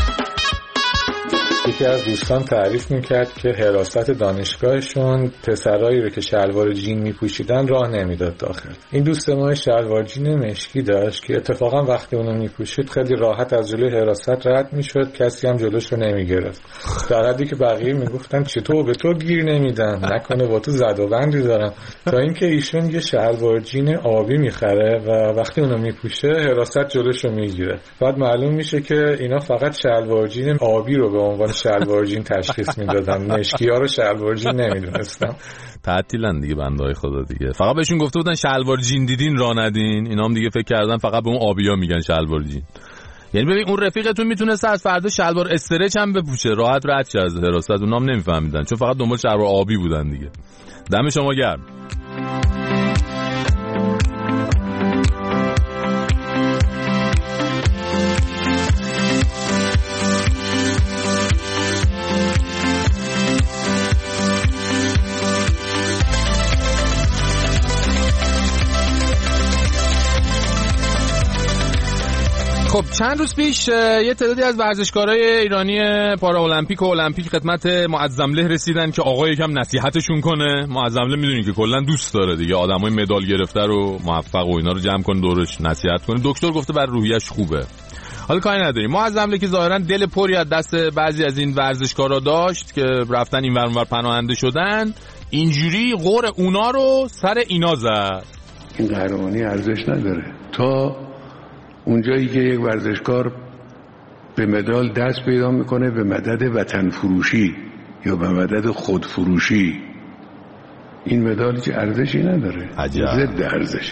یکی از دوستان تعریف میکرد که حراست دانشگاهشون پسرایی رو که شلوار جین میپوشیدن راه نمیداد داخل. این دوست ما شلوار جین مشکی داشت که اتفاقا وقتی اونو میپوشید خیلی راحت از جلوی حراست رد میشد، کسی هم جلوش رو نمیگرفت، در حدی که بقیه میگفتن چطور به تو گیر نمیدن، نکنه با تو زد و بندی دارن. تا اینکه ایشون یه شلوار جین آبی میخره و وقتی اونو میپوشه حراست جلوش رو میگیره. بعد معلوم میشه که اینا فقط شلوار جین آبی رو به عنوان شلوار جین تشخیص میدادن، مشکی ها رو شلوار جین نمیدونستن. تعطیلن دیگه بندهای خدا دیگه. فقط بهشون گفته بودن شلوار جین دیدین راه ندین، اینا هم دیگه فکر کردن فقط به اون آبیا میگن شلوار جین. یعنی ببین اون رفیقتون میتونه از فردا شلوار استرچ هم بپوشه راحت رد شه از حراست، اونام نمیفهمیدن چون فقط دنبال شلوار آبی بودن دیگه. دم شما گرم. خب چند روز پیش یه تعدادی از ورزشکارای ایرانی پارا المپیک و المپیک خدمت معظمله رسیدن که آقا یکم نصیحتشون کنه. معظمله میدونی که کلا دوست داره دیگه آدمای مدال گرفته رو موفق و اینا رو جمع کنه دورش نصیحت کنه. دکتر گفته بر روحیش خوبه. حالا کاری نداریم. معظمله که ظاهرا دل پری از دست بعضی از این ورزشکارا داشت که رفتن این ور اون ور پناهنده شدن، اینجوری غور اونا رو سر اینا زد. این قهرمانی ارزش نداره تا اونجایی که یک ورزشکار به مدال دست پیدا میکنه به مدد وطن فروشی یا به مدد خود فروشی. این مدال که ارزشی نداره، ضد ارزش.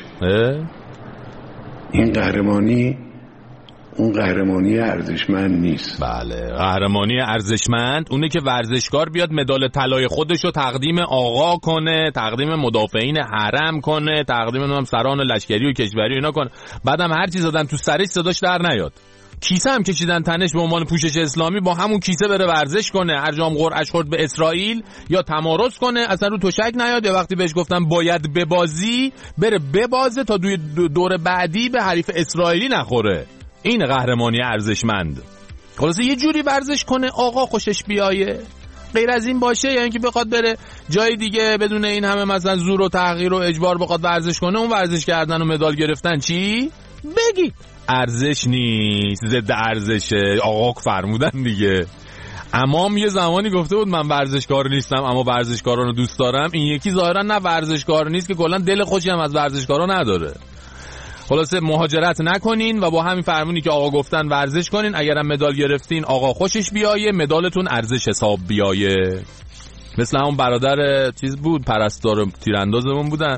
این قهرمانی اون قهرمانی ارزشمند نیست. بله قهرمانی ارزشمند اونه که ورزشکار بیاد مدال طلای خودشو تقدیم آقا کنه، تقدیم مدافعین حرم کنه، تقدیم نام سران لشکری و کشوری اینا کنه، بعدم هر چیز دادن تو سرش صداش در نیاد. کیسه هم کشیدن تنش به عنوان پوشش اسلامی، با همون کیسه بره ورزش کنه، هر جام قرعش خورد به اسرائیل یا تمارض کنه اصلا رو تشک نیاد، یا وقتی بهش گفتن باید ببازی بره ببازه تا دوی دور بعدی به حریف اسرائیلی نخوره. این قهرمانی ارزشمند. خلاصه یه جوری ورزش کنه آقا خوشش بیایه، غیر از این باشه یعنی که بخواد بره جای دیگه بدون این همه مثلا زور و تحقیر و اجبار بخواد ورزش کنه، اون ورزش کردن و مدال گرفتن چی؟ بگی ارزش نیست، ضد ارزشه. آقا فرمودن دیگه. امام یه زمانی گفته بود من ورزشکار نیستم اما ورزشکاران رو دوست دارم. این یکی ظاهرا نه ورزشکار نیست که کلا دل خوشی هم از ورزشکارا نداره. خلاصه مهاجرت نکنین و با همین فرمونی که آقا گفتن ورزش کنین. اگرم مدال گرفتین آقا خوشش بیایه، مدالتون ارزش حساب بیایه. مثل همون برادر چیز بود پرستار تیراندازمون بودن،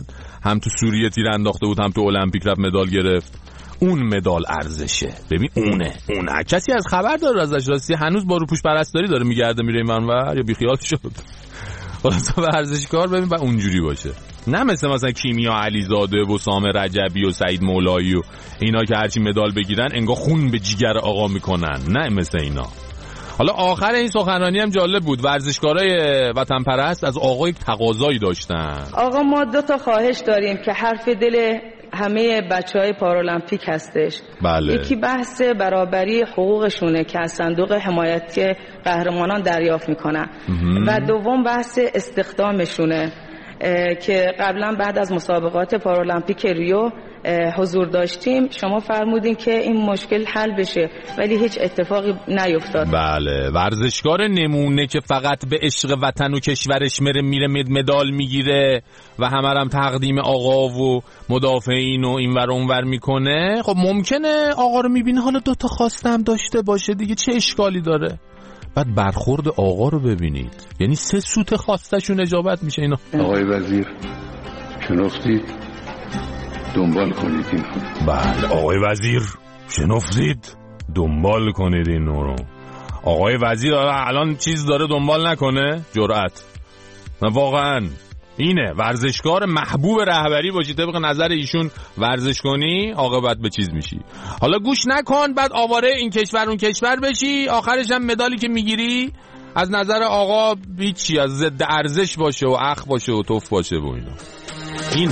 هم تو سوریه تیر انداخته بود هم تو المپیک رفت مدال گرفت. اون مدال ارزشه. ببین اونه اونه کسی از خبر داره ازش؟ راستی هنوز با روپوش پرستاری داره میگرده میره اینور یا بیخیال شد؟ خلاص ورزشکار ببین با اونجوری باشه، نه مثل مثلا کیمیا علیزاده و سامر رجبی و سعید مولایی و اینا که هرچی مدال بگیرن انگار خون به جیگر آقا میکنن، نه مثل اینا. حالا آخر این سخنرانی هم جالب بود. ورزشکارای وطن پرست از آقا یک تقاضایی داشتن. آقا ما دو تا خواهش داریم که حرف دل همه بچهای پارالمپیک هستش. بله. یکی بحث برابری حقوقشونه که از صندوق حمایتی قهرمانان دریافت میکنن و دوم بحث استخدامشونه که قبلا بعد از مسابقات پارالمپیک ریو حضور داشتیم. شما فرمودین که این مشکل حل بشه ولی هیچ اتفاقی نیفتاد. بله، ورزشکار نمونه که فقط به عشق وطن و کشورش میره میره مدال میگیره و همه هم تقدیم آقا و مدافعین و اینور اونور میکنه، خب ممکنه آقا رو میبینه حالا دوتا خواستم داشته باشه دیگه، چه اشکالی داره؟ بعد برخورد آقا رو ببینید، یعنی سه سوت خواستشون اجابت میشه. اینا آقای وزیر شنفتید، دنبال کنید این. بله آقای وزیر شنفتید، دنبال کنید این رو. آقای وزیر الان چیز داره دنبال نکنه؟ جرأت نه واقعا. اینه ورزشکار محبوب رهبری باشی، طبق نظر ایشون ورزش کنی عاقبت به چیز میشی. حالا گوش نکن بعد آواره این کشور اون کشور بشی، آخرش هم مدالی که میگیری از نظر آقا هیچی، از ضد ارزش باشه و اخ باشه و توف باشه و اینا. اینه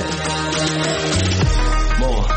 ما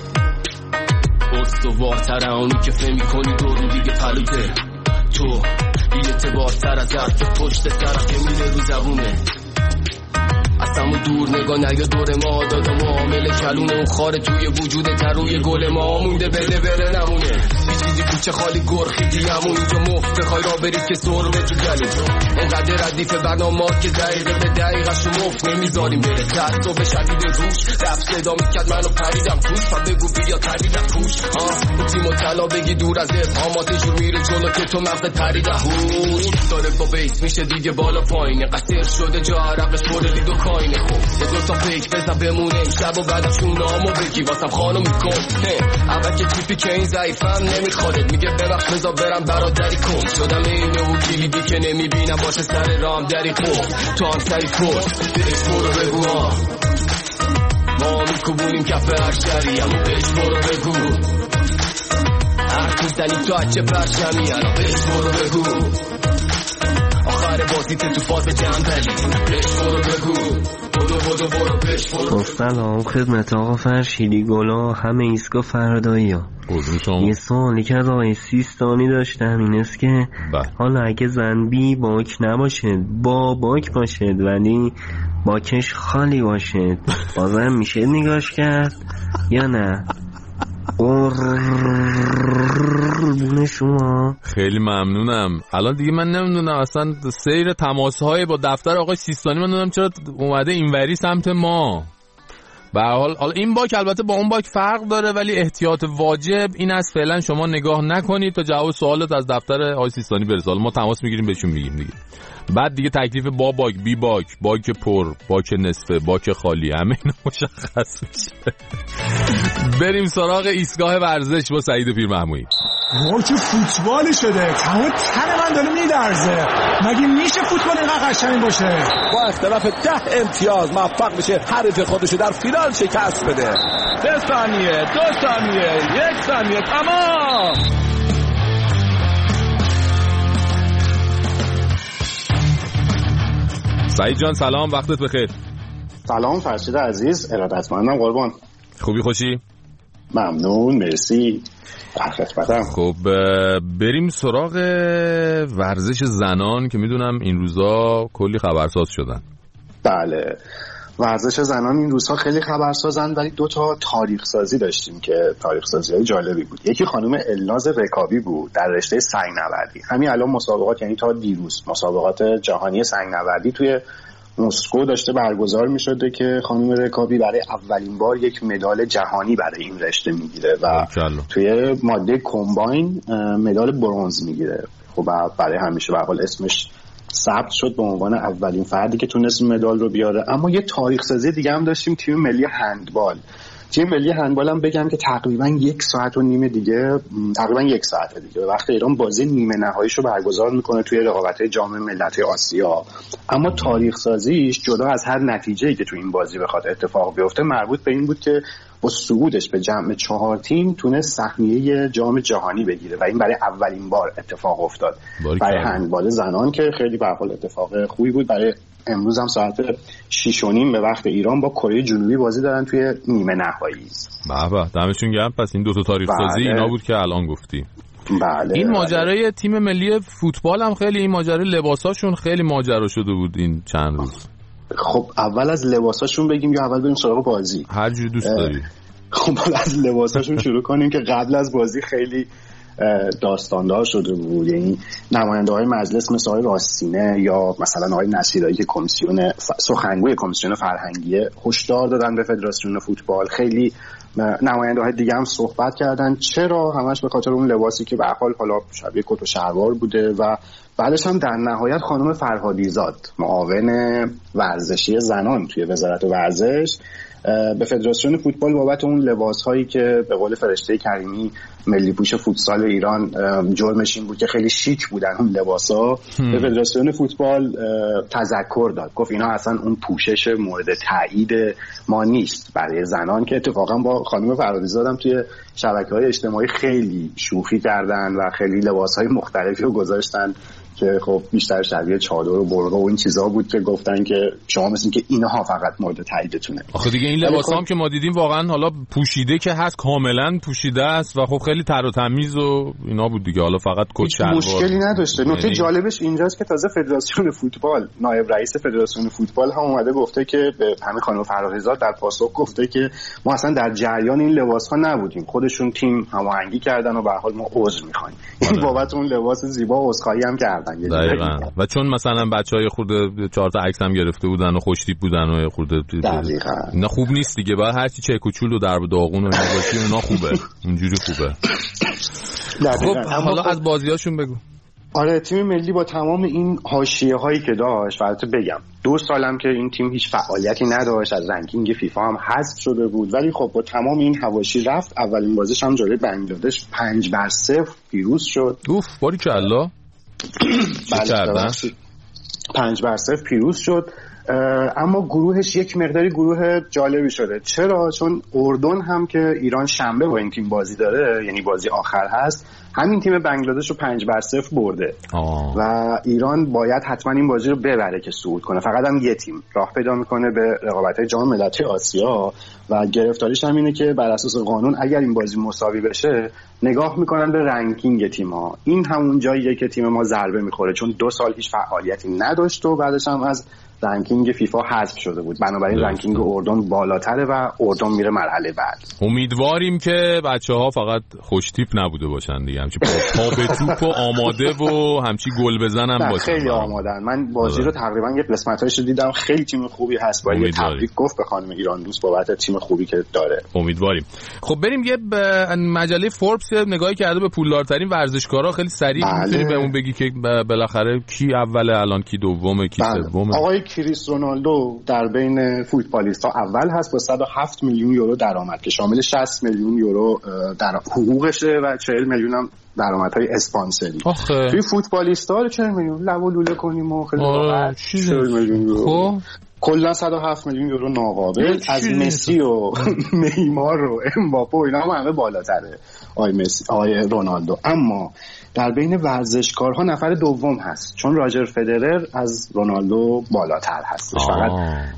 استوارتر اونی که فهمی کنی دو رو دیگه پلوده، تو بی اعتبارتر از حرف پشت سرم که میره رو زبونه. اصلا دور نگاه نگه دور ما داد و معامل کلونه، اون خاره توی وجود تروی گل ما مونده بده بره نمونه. بی چیزی کوچه خالی گرخی دیمون اینجا مفت خواهی را برید که سر به تو گلی جو. انقدر ردیف برنامه که دقیقه به دقیقش رو مفت نمیذاریم بره. تعصب شدید روش رفت صدا میکرد منو پریدم توش و بگو بیا تریدم توش. اون تیم و طلا بگی دور از ابهامات جور میره جلو که تو مغزت پریده هوش داره با بیس میشه دیگه بالا پایینه. قصیر شده جا عرق سوره لیدو کاینه. خوب یه دوتا پیک بزن بمونه امشب و بعد از شونامو بگی واسم خانو میکن. اول که تیپی که این ضعیفم نمیخوادت میگه ببخش بزا برم برادری کن. شدم اینه و کلیدی که نمیبینم باشه سر رام دری کن. تو هم سری کن بهش برو بگو ها ما میکبونیم کف هر شری اما بهش برو بگو هر میزنی تو هچه پرشمی الان بهش برو بگو آخر بازی تو فاز جنبلی بهش برو بگو بودو بودو برو بهش برو. سلام خدمت آقا فرشیدی گلا همه ایستگاه فردایی ها. یه سوالی که از آقای سیستانی داشتم این است که حالا اگه زن بی باک نباشه با باک باشه ولی باکش خالی باشه بازم میشه نگاش کرد یا نه؟ قربون شما. خیلی ممنونم. الان دیگه من نمیدونم اصلا سیر تماس‌های با دفتر آقای سیستانی من نمیدونم چرا اومده اینوری سمت ما. به هر حال حالا این باک البته با اون باک فرق داره ولی احتیاط واجب این است فعلا شما نگاه نکنید تا جواب سوالات از دفتر آقای سیستانی برسه. حالا ما تماس میگیریم بهشون میگیم دیگه. بعد دیگه تکلیف با باک بی باک باک پر باک نصفه باک خالی همه اینا مشخص میشه. بریم سراغ ایستگاه ورزش با سعید پیرمحمودی. ما که فوتبالی شده تمام تن من داره میلرزه. مگه میشه فوتبال اینقدر قشنگ باشه؟ با اختلاف ده امتیاز موفق میشه حریف خودشو در فینال شکست بده. سه ثانیه دو ثانیه یک ثانیه تمام. سعید جان سلام وقتت بخیر. سلام فرشید عزیز ارادتمندم قربان. خوبی خوشی؟ ممنون مرسی. خب بریم سراغ ورزش زنان که میدونم این روزا کلی خبرساز شدن. بله ورزش زنان این روزها خیلی خبرسازن ولی دو تا تاریخ سازی داشتیم که تاریخ سازی های جالبی بود. یکی خانم الناز رکابی بود در رشته سنگ نوردی. همین الان مسابقات یعنی تا دیروز مسابقات جهانی سنگ نوردی توی مسکو داشته برگزار می شده که خانم رکابی برای اولین بار یک مدال جهانی برای این رشته میگیره و توی ماده کمباین مدال برنز میگیره. خب برای همیشه به حال اسمش ثبت شد به عنوان اولین فردی که تونست مدال رو بیاره. اما یه تاریخ سازی دیگه هم داشتیم، تیم ملی هندبال. تیم ملی هندبال هم بگم که تقریبا یک ساعت و نیم دیگه تقریبا یک ساعت دیگه وقت ایران بازی نیمه نهاییشو برگزار میکنه توی رقابت‌های جام ملت‌های آسیا. اما تاریخ سازیش جدا از هر نتیجه‌ای که تو این بازی بخواد اتفاق بیفته مربوط به این بود که با صعودش به جمع چهار تیم تونست سهمیه جام جهانی بگیره و این برای اولین بار اتفاق افتاد برای هندبال زنان که خیلی به هر حال اتفاق خوبی بود. برای امروز هم ساعت شش و نیم به وقت ایران با کره جنوبی بازی دارن توی نیمه نهایی. بابا دمشون گرم. پس این دو تا تاریخ سازی اینا بود که الان گفتی. بله. این ماجرای تیم ملی فوتبال هم خیلی، این ماجرای لباساشون خیلی ماجرا شده بود این چند روز. خب اول از لباساشون بگیم یا اول بریم سراغ بازی؟ هر جوری دوست داری. خب از لباساشون شروع کنیم که قبل از بازی خیلی داستاندار شده بود. یعنی نماینده های مجلس مثل آقای راستینه یا مثلا آقای نصیرایی که کمیسیون سخنگوی کمیسیون فرهنگی هشدار دادن به فدراسیون فوتبال، خیلی نماینده های دیگه هم صحبت کردن. چرا؟ همش به خاطر اون لباسی که به هر حال حالا شبیه کت و شلوار بوده و بعدش هم در نهایت خانم فرهادیزاد معاون ورزشی زنان توی وزارت ورزش به فدراسیون فوتبال بابت اون لباس‌هایی که به قول فرشته کریمی ملی پوش فوتسال ایران جرمش این بود که خیلی شیک بودن اون لباسا، به فدراسیون فوتبال تذکر داد. گفت اینا اصلا اون پوشش مورد تایید ما نیست برای زنان، که اتفاقا با خانم فرهادیزاد هم توی شبکه‌های اجتماعی خیلی شوخی کردن و خیلی لباس‌های مختلفی رو گذاشتن که خب بیشتر شبیه چادر و برقه و این چیزا بود که گفتن که شما مثل که اینها فقط مورد تاییدتونه. آخه دیگه این لباسا هم که ما دیدیم واقعا حالا پوشیده که هست، کاملا پوشیده است و خب خیلی تر و تمیز و اینا بود دیگه. حالا فقط کت شلوار مشکلی نداشته. نکته جالبش اینجاست که تازه فدراسیون فوتبال، نایب رئیس فدراسیون فوتبال هم اومده گفته که به همین خانم فرهادیزاد در پاسخ گفته که ما اصلا در جریان این لباس‌ها نبودیم، خودشون تیم هماهنگی کردن و به هر حال ما عذر می‌خوایم. این بابت اون لباس زیبا عذرخواهی هم کردن. دقیقاً. و چون مثلا بچهای خورده چهار تا عکس هم گرفته بودن و خوش تیپ بودن و خورده نه خوب نیست دیگه. بعد هر چی چک و چول و درب داغون و اینا باشه اونا خوبه، اونجوری خوبه. خب حالا از بازیاشون بگو. آره تیم ملی با تمام این حاشیه هایی که داشت، البته بگم دو سالم که این تیم هیچ فعالیتی نداشت، از رنکینگ فیفا هم حذف شده بود، ولی خب با تمام این حواشی رفت. اولین بازیش هم جلوی بنگلادش پنج بر صفر پیروز شد. اوف باریکلا. بله پنج بر صفر پیروز شد. اما گروهش یک مقداری گروه جالبی شده. چرا؟ چون اردن هم که ایران شنبه با این تیم بازی داره، یعنی بازی آخر هست، همین تیم بنگلادش رو پنج بر صفر برده آه. و ایران باید حتما این بازی رو ببره که صعود کنه. فقط هم یه تیم راه پیدا میکنه به رقابت‌های جام ملت‌های آسیا و گرفتاریش هم اینه که بر اساس قانون اگر این بازی مساوی بشه نگاه میکنن به رنکینگ تیم‌ها. این همون جاییه که تیم ما ضربه میخوره، چون دو سال هیچ فعالیتی نداشت و بعدش هم از رنکینگ فیفا حذف شده بود. بنابراین رنکینگ اردن بالاتره و اردن میره مرحله بعد. امیدواریم که بچه‌ها فقط خوش تیپ نبوده باشن دیگه، همچی پا به توپ و آماده و همچی گل بزنن باشن. خیلی آمادن. من بازی رو تقریبا یه قسمتایش رو دیدم، خیلی تیم خوبی هست. باید تبریک گفت به خانم ایران دوست بابت تیم خوبی که داره. امیدواریم. خب بریم یه مجله فوربس نگاهی کرده به پولدارترین ورزشکارا. خیلی سریع بله. میتونی بهمون بگی که بالاخره کی اوله، الان کی دومه، کی بله. سومه؟ آقای کریس رونالدو در بین فوتبالیست‌ها اول هست با صد و هفت میلیون یورو درآمد که شامل شصت میلیون یورو در حقوقشه و چهل میلیون هم درآمدهای اسپانسری. توی فوتبالیست‌ها چهل میلیون لو و لوله کنیم و خیلی راحت چهل میلیون یورو. کلا صد و هفت میلیون یورو ناقابل. از مسی و نیمار و امباپه و اینا هم همه بالاتره آقای مسی آقای رونالدو. اما در بین ورزشکارها نفر دوم هست، چون راجر فدرر از رونالدو بالاتر هستش. فقط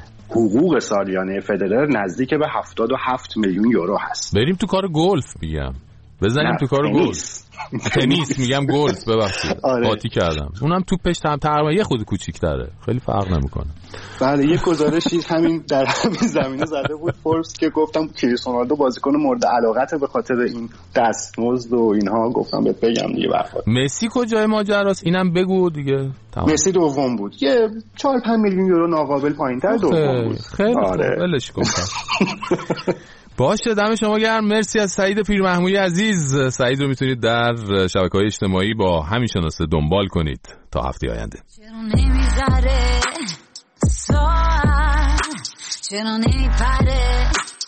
حقوق سالیانه فدرر نزدیک به هفتاد و هفت میلیون یورو هست. بریم تو کار گلف میگم، بزنیم تو کار گلف. تنیس میگم، گلف ببخشید قاطی کردم. اونم توپش تقریبا یه خود کوچیک‌تره، خیلی فرق نمیکنه. بله یه گزارشی همین در همین زمینه زده بود فوربس که گفتم کریس رونالدو بازیکن مورد علاقته به خاطر این دستمزد و اینها. گفتم بهت بگم دیگه برخورد. مسی کجای ماجراست اینم بگو دیگه. تمام. مسی دوم بود، یه چهار پنج میلیون یورو ناقابل پایین‌تر دوم بود. خیلی آره. ولش کن. باشه دم شما گرم. مرسی از سعید پیرمحمودی عزیز. سعید رو میتونید در شبکه‌های اجتماعی با همین شناسه دنبال کنید. تا هفته آینده. چرا نمیذاره ساعت، چرا نمیپره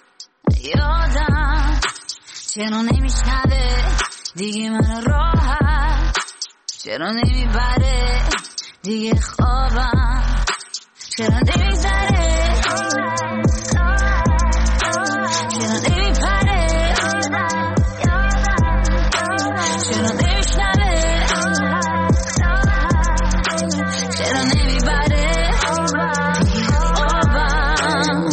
یادم، چرا نمیشنوه دیگه من راحت، چرا نمیبره دیگه خوابم، چرا نمیذاره چرا نمیپره چرا نمیشنوه چرا نمیبره دیگه خوابم.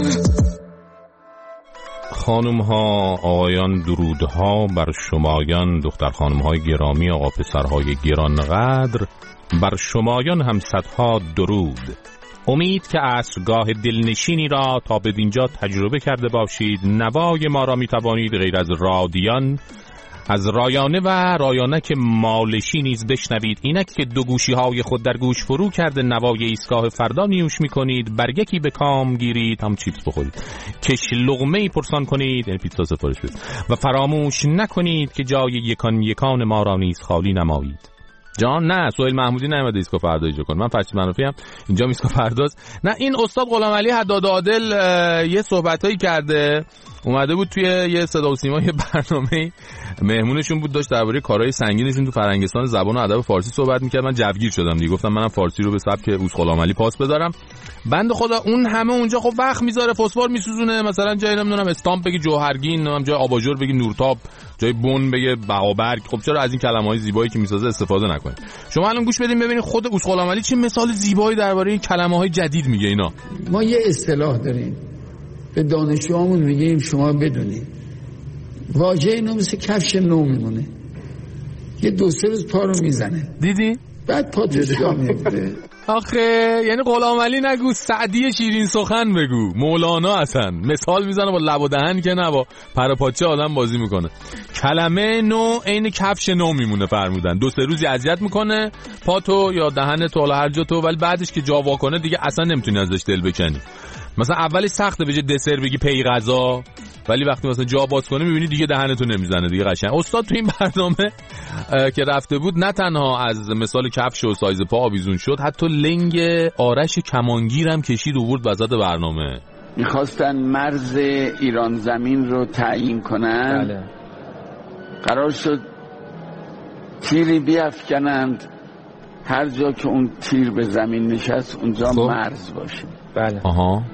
خانم ها، آقایان، درودها بر شمایان، دختر خانم های گرامی، آقا پسرهای گرانقدر، بر شمایان هم صدها درود. امید که عصرگاه دلنشینی را تا به دینجا تجربه کرده باشید. نوای ما را می توانید غیر از رادیان از رایانه و رایانک مالشی نیز بشنوید. اینک که دو گوشی های خود در گوش فرو کرده نوای ایستگاه فردا نیوش می کنید، برگکی به کام گیرید، هم چیپس بخورید، کش لقمه ای پرسان کنید، یعنی پیتزا سفارش بدید و فراموش نکنید که جای یکان یکان ما را نیز خالی نمایید. جان نه، سهیل محمودی نمیاد ایستگاه فردا اجرا کنه، من فرشید منافی ام، اینجا ایستگاه فرداست. نه، این استاد غلامعلی حداد عادل یه صحبتایی کرده، اومده بود توی یه صدا و سیما یه برنامه مهمونشون بود، داشت درباره کارهای سنگینشون تو فرنگستان زبان و ادب فارسی صحبت می‌کرد. من جوگیر شدم دیگه، گفتم منم فارسی رو به سبک اوس غلامعلی پاس بدارم. بنده خدا اون همه اونجا خب وقت میذاره، فسفر میسوزونه، مثلا جای نمیدونم استامپ بگی جوهرگین، نمیدونم جای آباژور بگی نورتاب، جای بن بگه بهابرگ. خب چرا از این کلمه‌های زیبایی که میسازه استفاده نکنید؟ شما الان گوش بدین ببینید خود اوس غلامعلی چه مثال زیبایی درباره این کلمه‌های جدید میگه. اینا ما یه اصطلاح داریم به دانشجوامون میگیم شما بدونید واژه اینو مثل کفش نو میمونه، یه دو سه روز پا رو میزنه، دیدی؟ بعد پا توش جا میفته. آخه یعنی غلامعلی نگو، سعدی شیرین سخن بگو، مولانا اصلا مثال میزنه با لب و دهن که نه با پر پاچه آدم بازی میکنه. کلمه نو عین کفش نو میمونه فرمودن، دو سه روزی اذیت میکنه پاتو یا دهنت و هر جا تو، ولی بعدش که جا وا کنه دیگه اصلا نمیتونی ازش دل بکنی. مثلا اولی سخته بجه دسر بگی پی غذا، ولی وقتی مثلا جا باز کنه میبینی دیگه دهنتو نمیزنه دیگه قشنگ. استاد تو این برنامه که رفته بود نه تنها از مثال کفش و سایز پا آویزون شد، حتی لنگ آرش کمانگیر هم کشید آورد وسط برنامه. میخواستن مرز ایران زمین رو تعیین کنن. بله. قرار شد تیری بیفکنند، هر جا که اون تیر به زمین نشست اونجا خب. مرز باشه. بله. آها.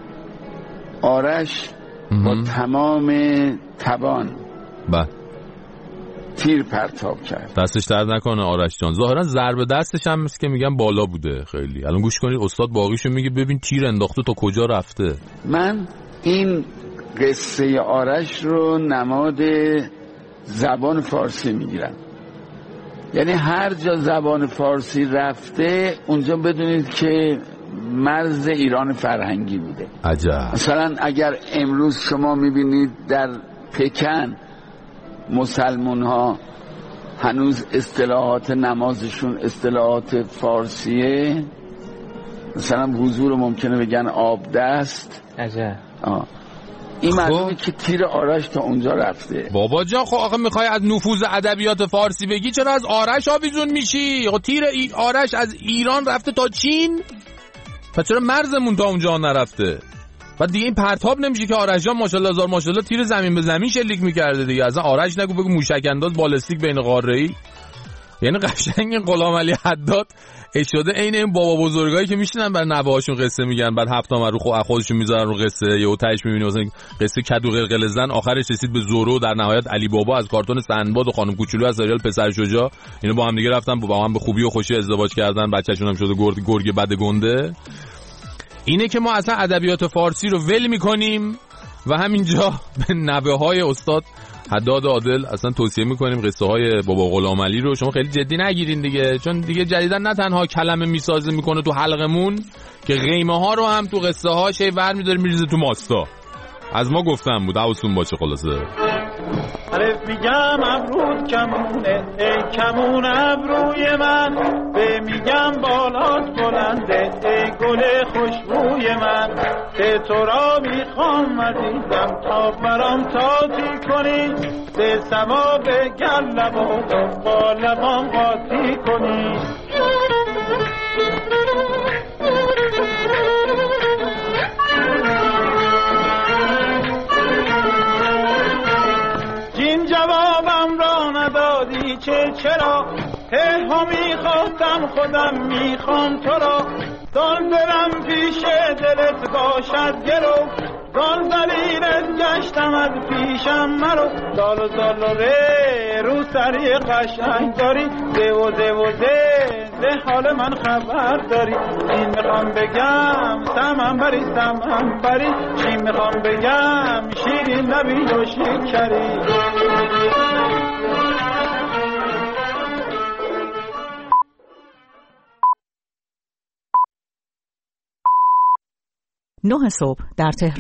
آرش با تمام توان بله تیر پرتاب کرد. دستش درد نکنه آرش جان. ظاهرا ضربه دستش هم مثل که میگن بالا بوده خیلی. الان گوش کنید استاد باقیشو میگه ببین تیر انداخته تا کجا رفته. من این قصه آرش رو نماد زبان فارسی میگیرم، یعنی هر جا زبان فارسی رفته اونجا بدونید که مرز ایران فرهنگی بوده. عجب. مثلا اگر امروز شما میبینید در پکن مسلمون ها هنوز اصطلاحات نمازشون اصطلاحات فارسیه، مثلا حضور ممکنه بگن آب دست. عجب. آه. این معلومه که تیر آرش تا اونجا رفته. بابا جان خب آخه میخوای از نفوذ ادبیات فارسی بگی، چرا از آرش آویزون میشی؟ خب تیر ای آرش از ایران رفته تا چین، پس چرا مرزمون تا اونجا نرفته؟ بعد دیگه این پرتاب نمیشه که آرش جان ماشاءالله هزار ماشاءالله تیر زمین به زمین شلیک میکرده دیگه. اصلا آرش نگو بگو موشک انداز بالستیک بین قاره‌ای. یعنی قشنگ این غلامعلی حداد شده عین این بابا بزرگایی که میشینن بر نوه‌هاشون قصه میگن، بعد هفت نامه رو خودشون میذارن رو قصه، یهو تهش میبینی مثلا قصه کدو قلقل زن آخرش رسید به زورو، در نهایت علی بابا از کارتون سنباد و خانم کوچولو از سریال پسر شجاع، اینا با هم دیگه رفتن با هم به خوبی و خوشی ازدواج کردن، بچه‌شون هم شده گرگ گرگ بد گنده. اینه که ما اصلا ادبیات فارسی رو ول میکنیم و همینجا به نوه‌های استاد حداد عادل اصلا توصیه میکنیم قصه های بابا غلامعلی رو شما خیلی جدی نگیرین دیگه، چون دیگه جدیدن نه تنها کلمه میسازه میکنه تو حلقمون که قیمه ها رو هم تو قصه ها شی ور میداره میریزه تو ماستا. از ما گفتم بود حواستون باشه. خلاصه عرف میگم ابرود کمونه، ای کمون ابروی من، به میگم بالات بلنده، ای گل خوشبوی من، به تو را میخوام عزیزم تا برام تاتی کنی، به ثواب گل لبا با لبام قاطی کنی. چه چرا هی ها میخواستم خودم میخوام تو را دان برم پیش دلت باشد گرو دان زلیلت گشتم از پیشم مرو دال و دال و ره رو سری قشنگ داری ده و ده و ده ده حال من خبر داری این میخوام بگم سمن بری سمن بری چی میخوام بگم شیرین لبی و شکری نه صبح در تهران.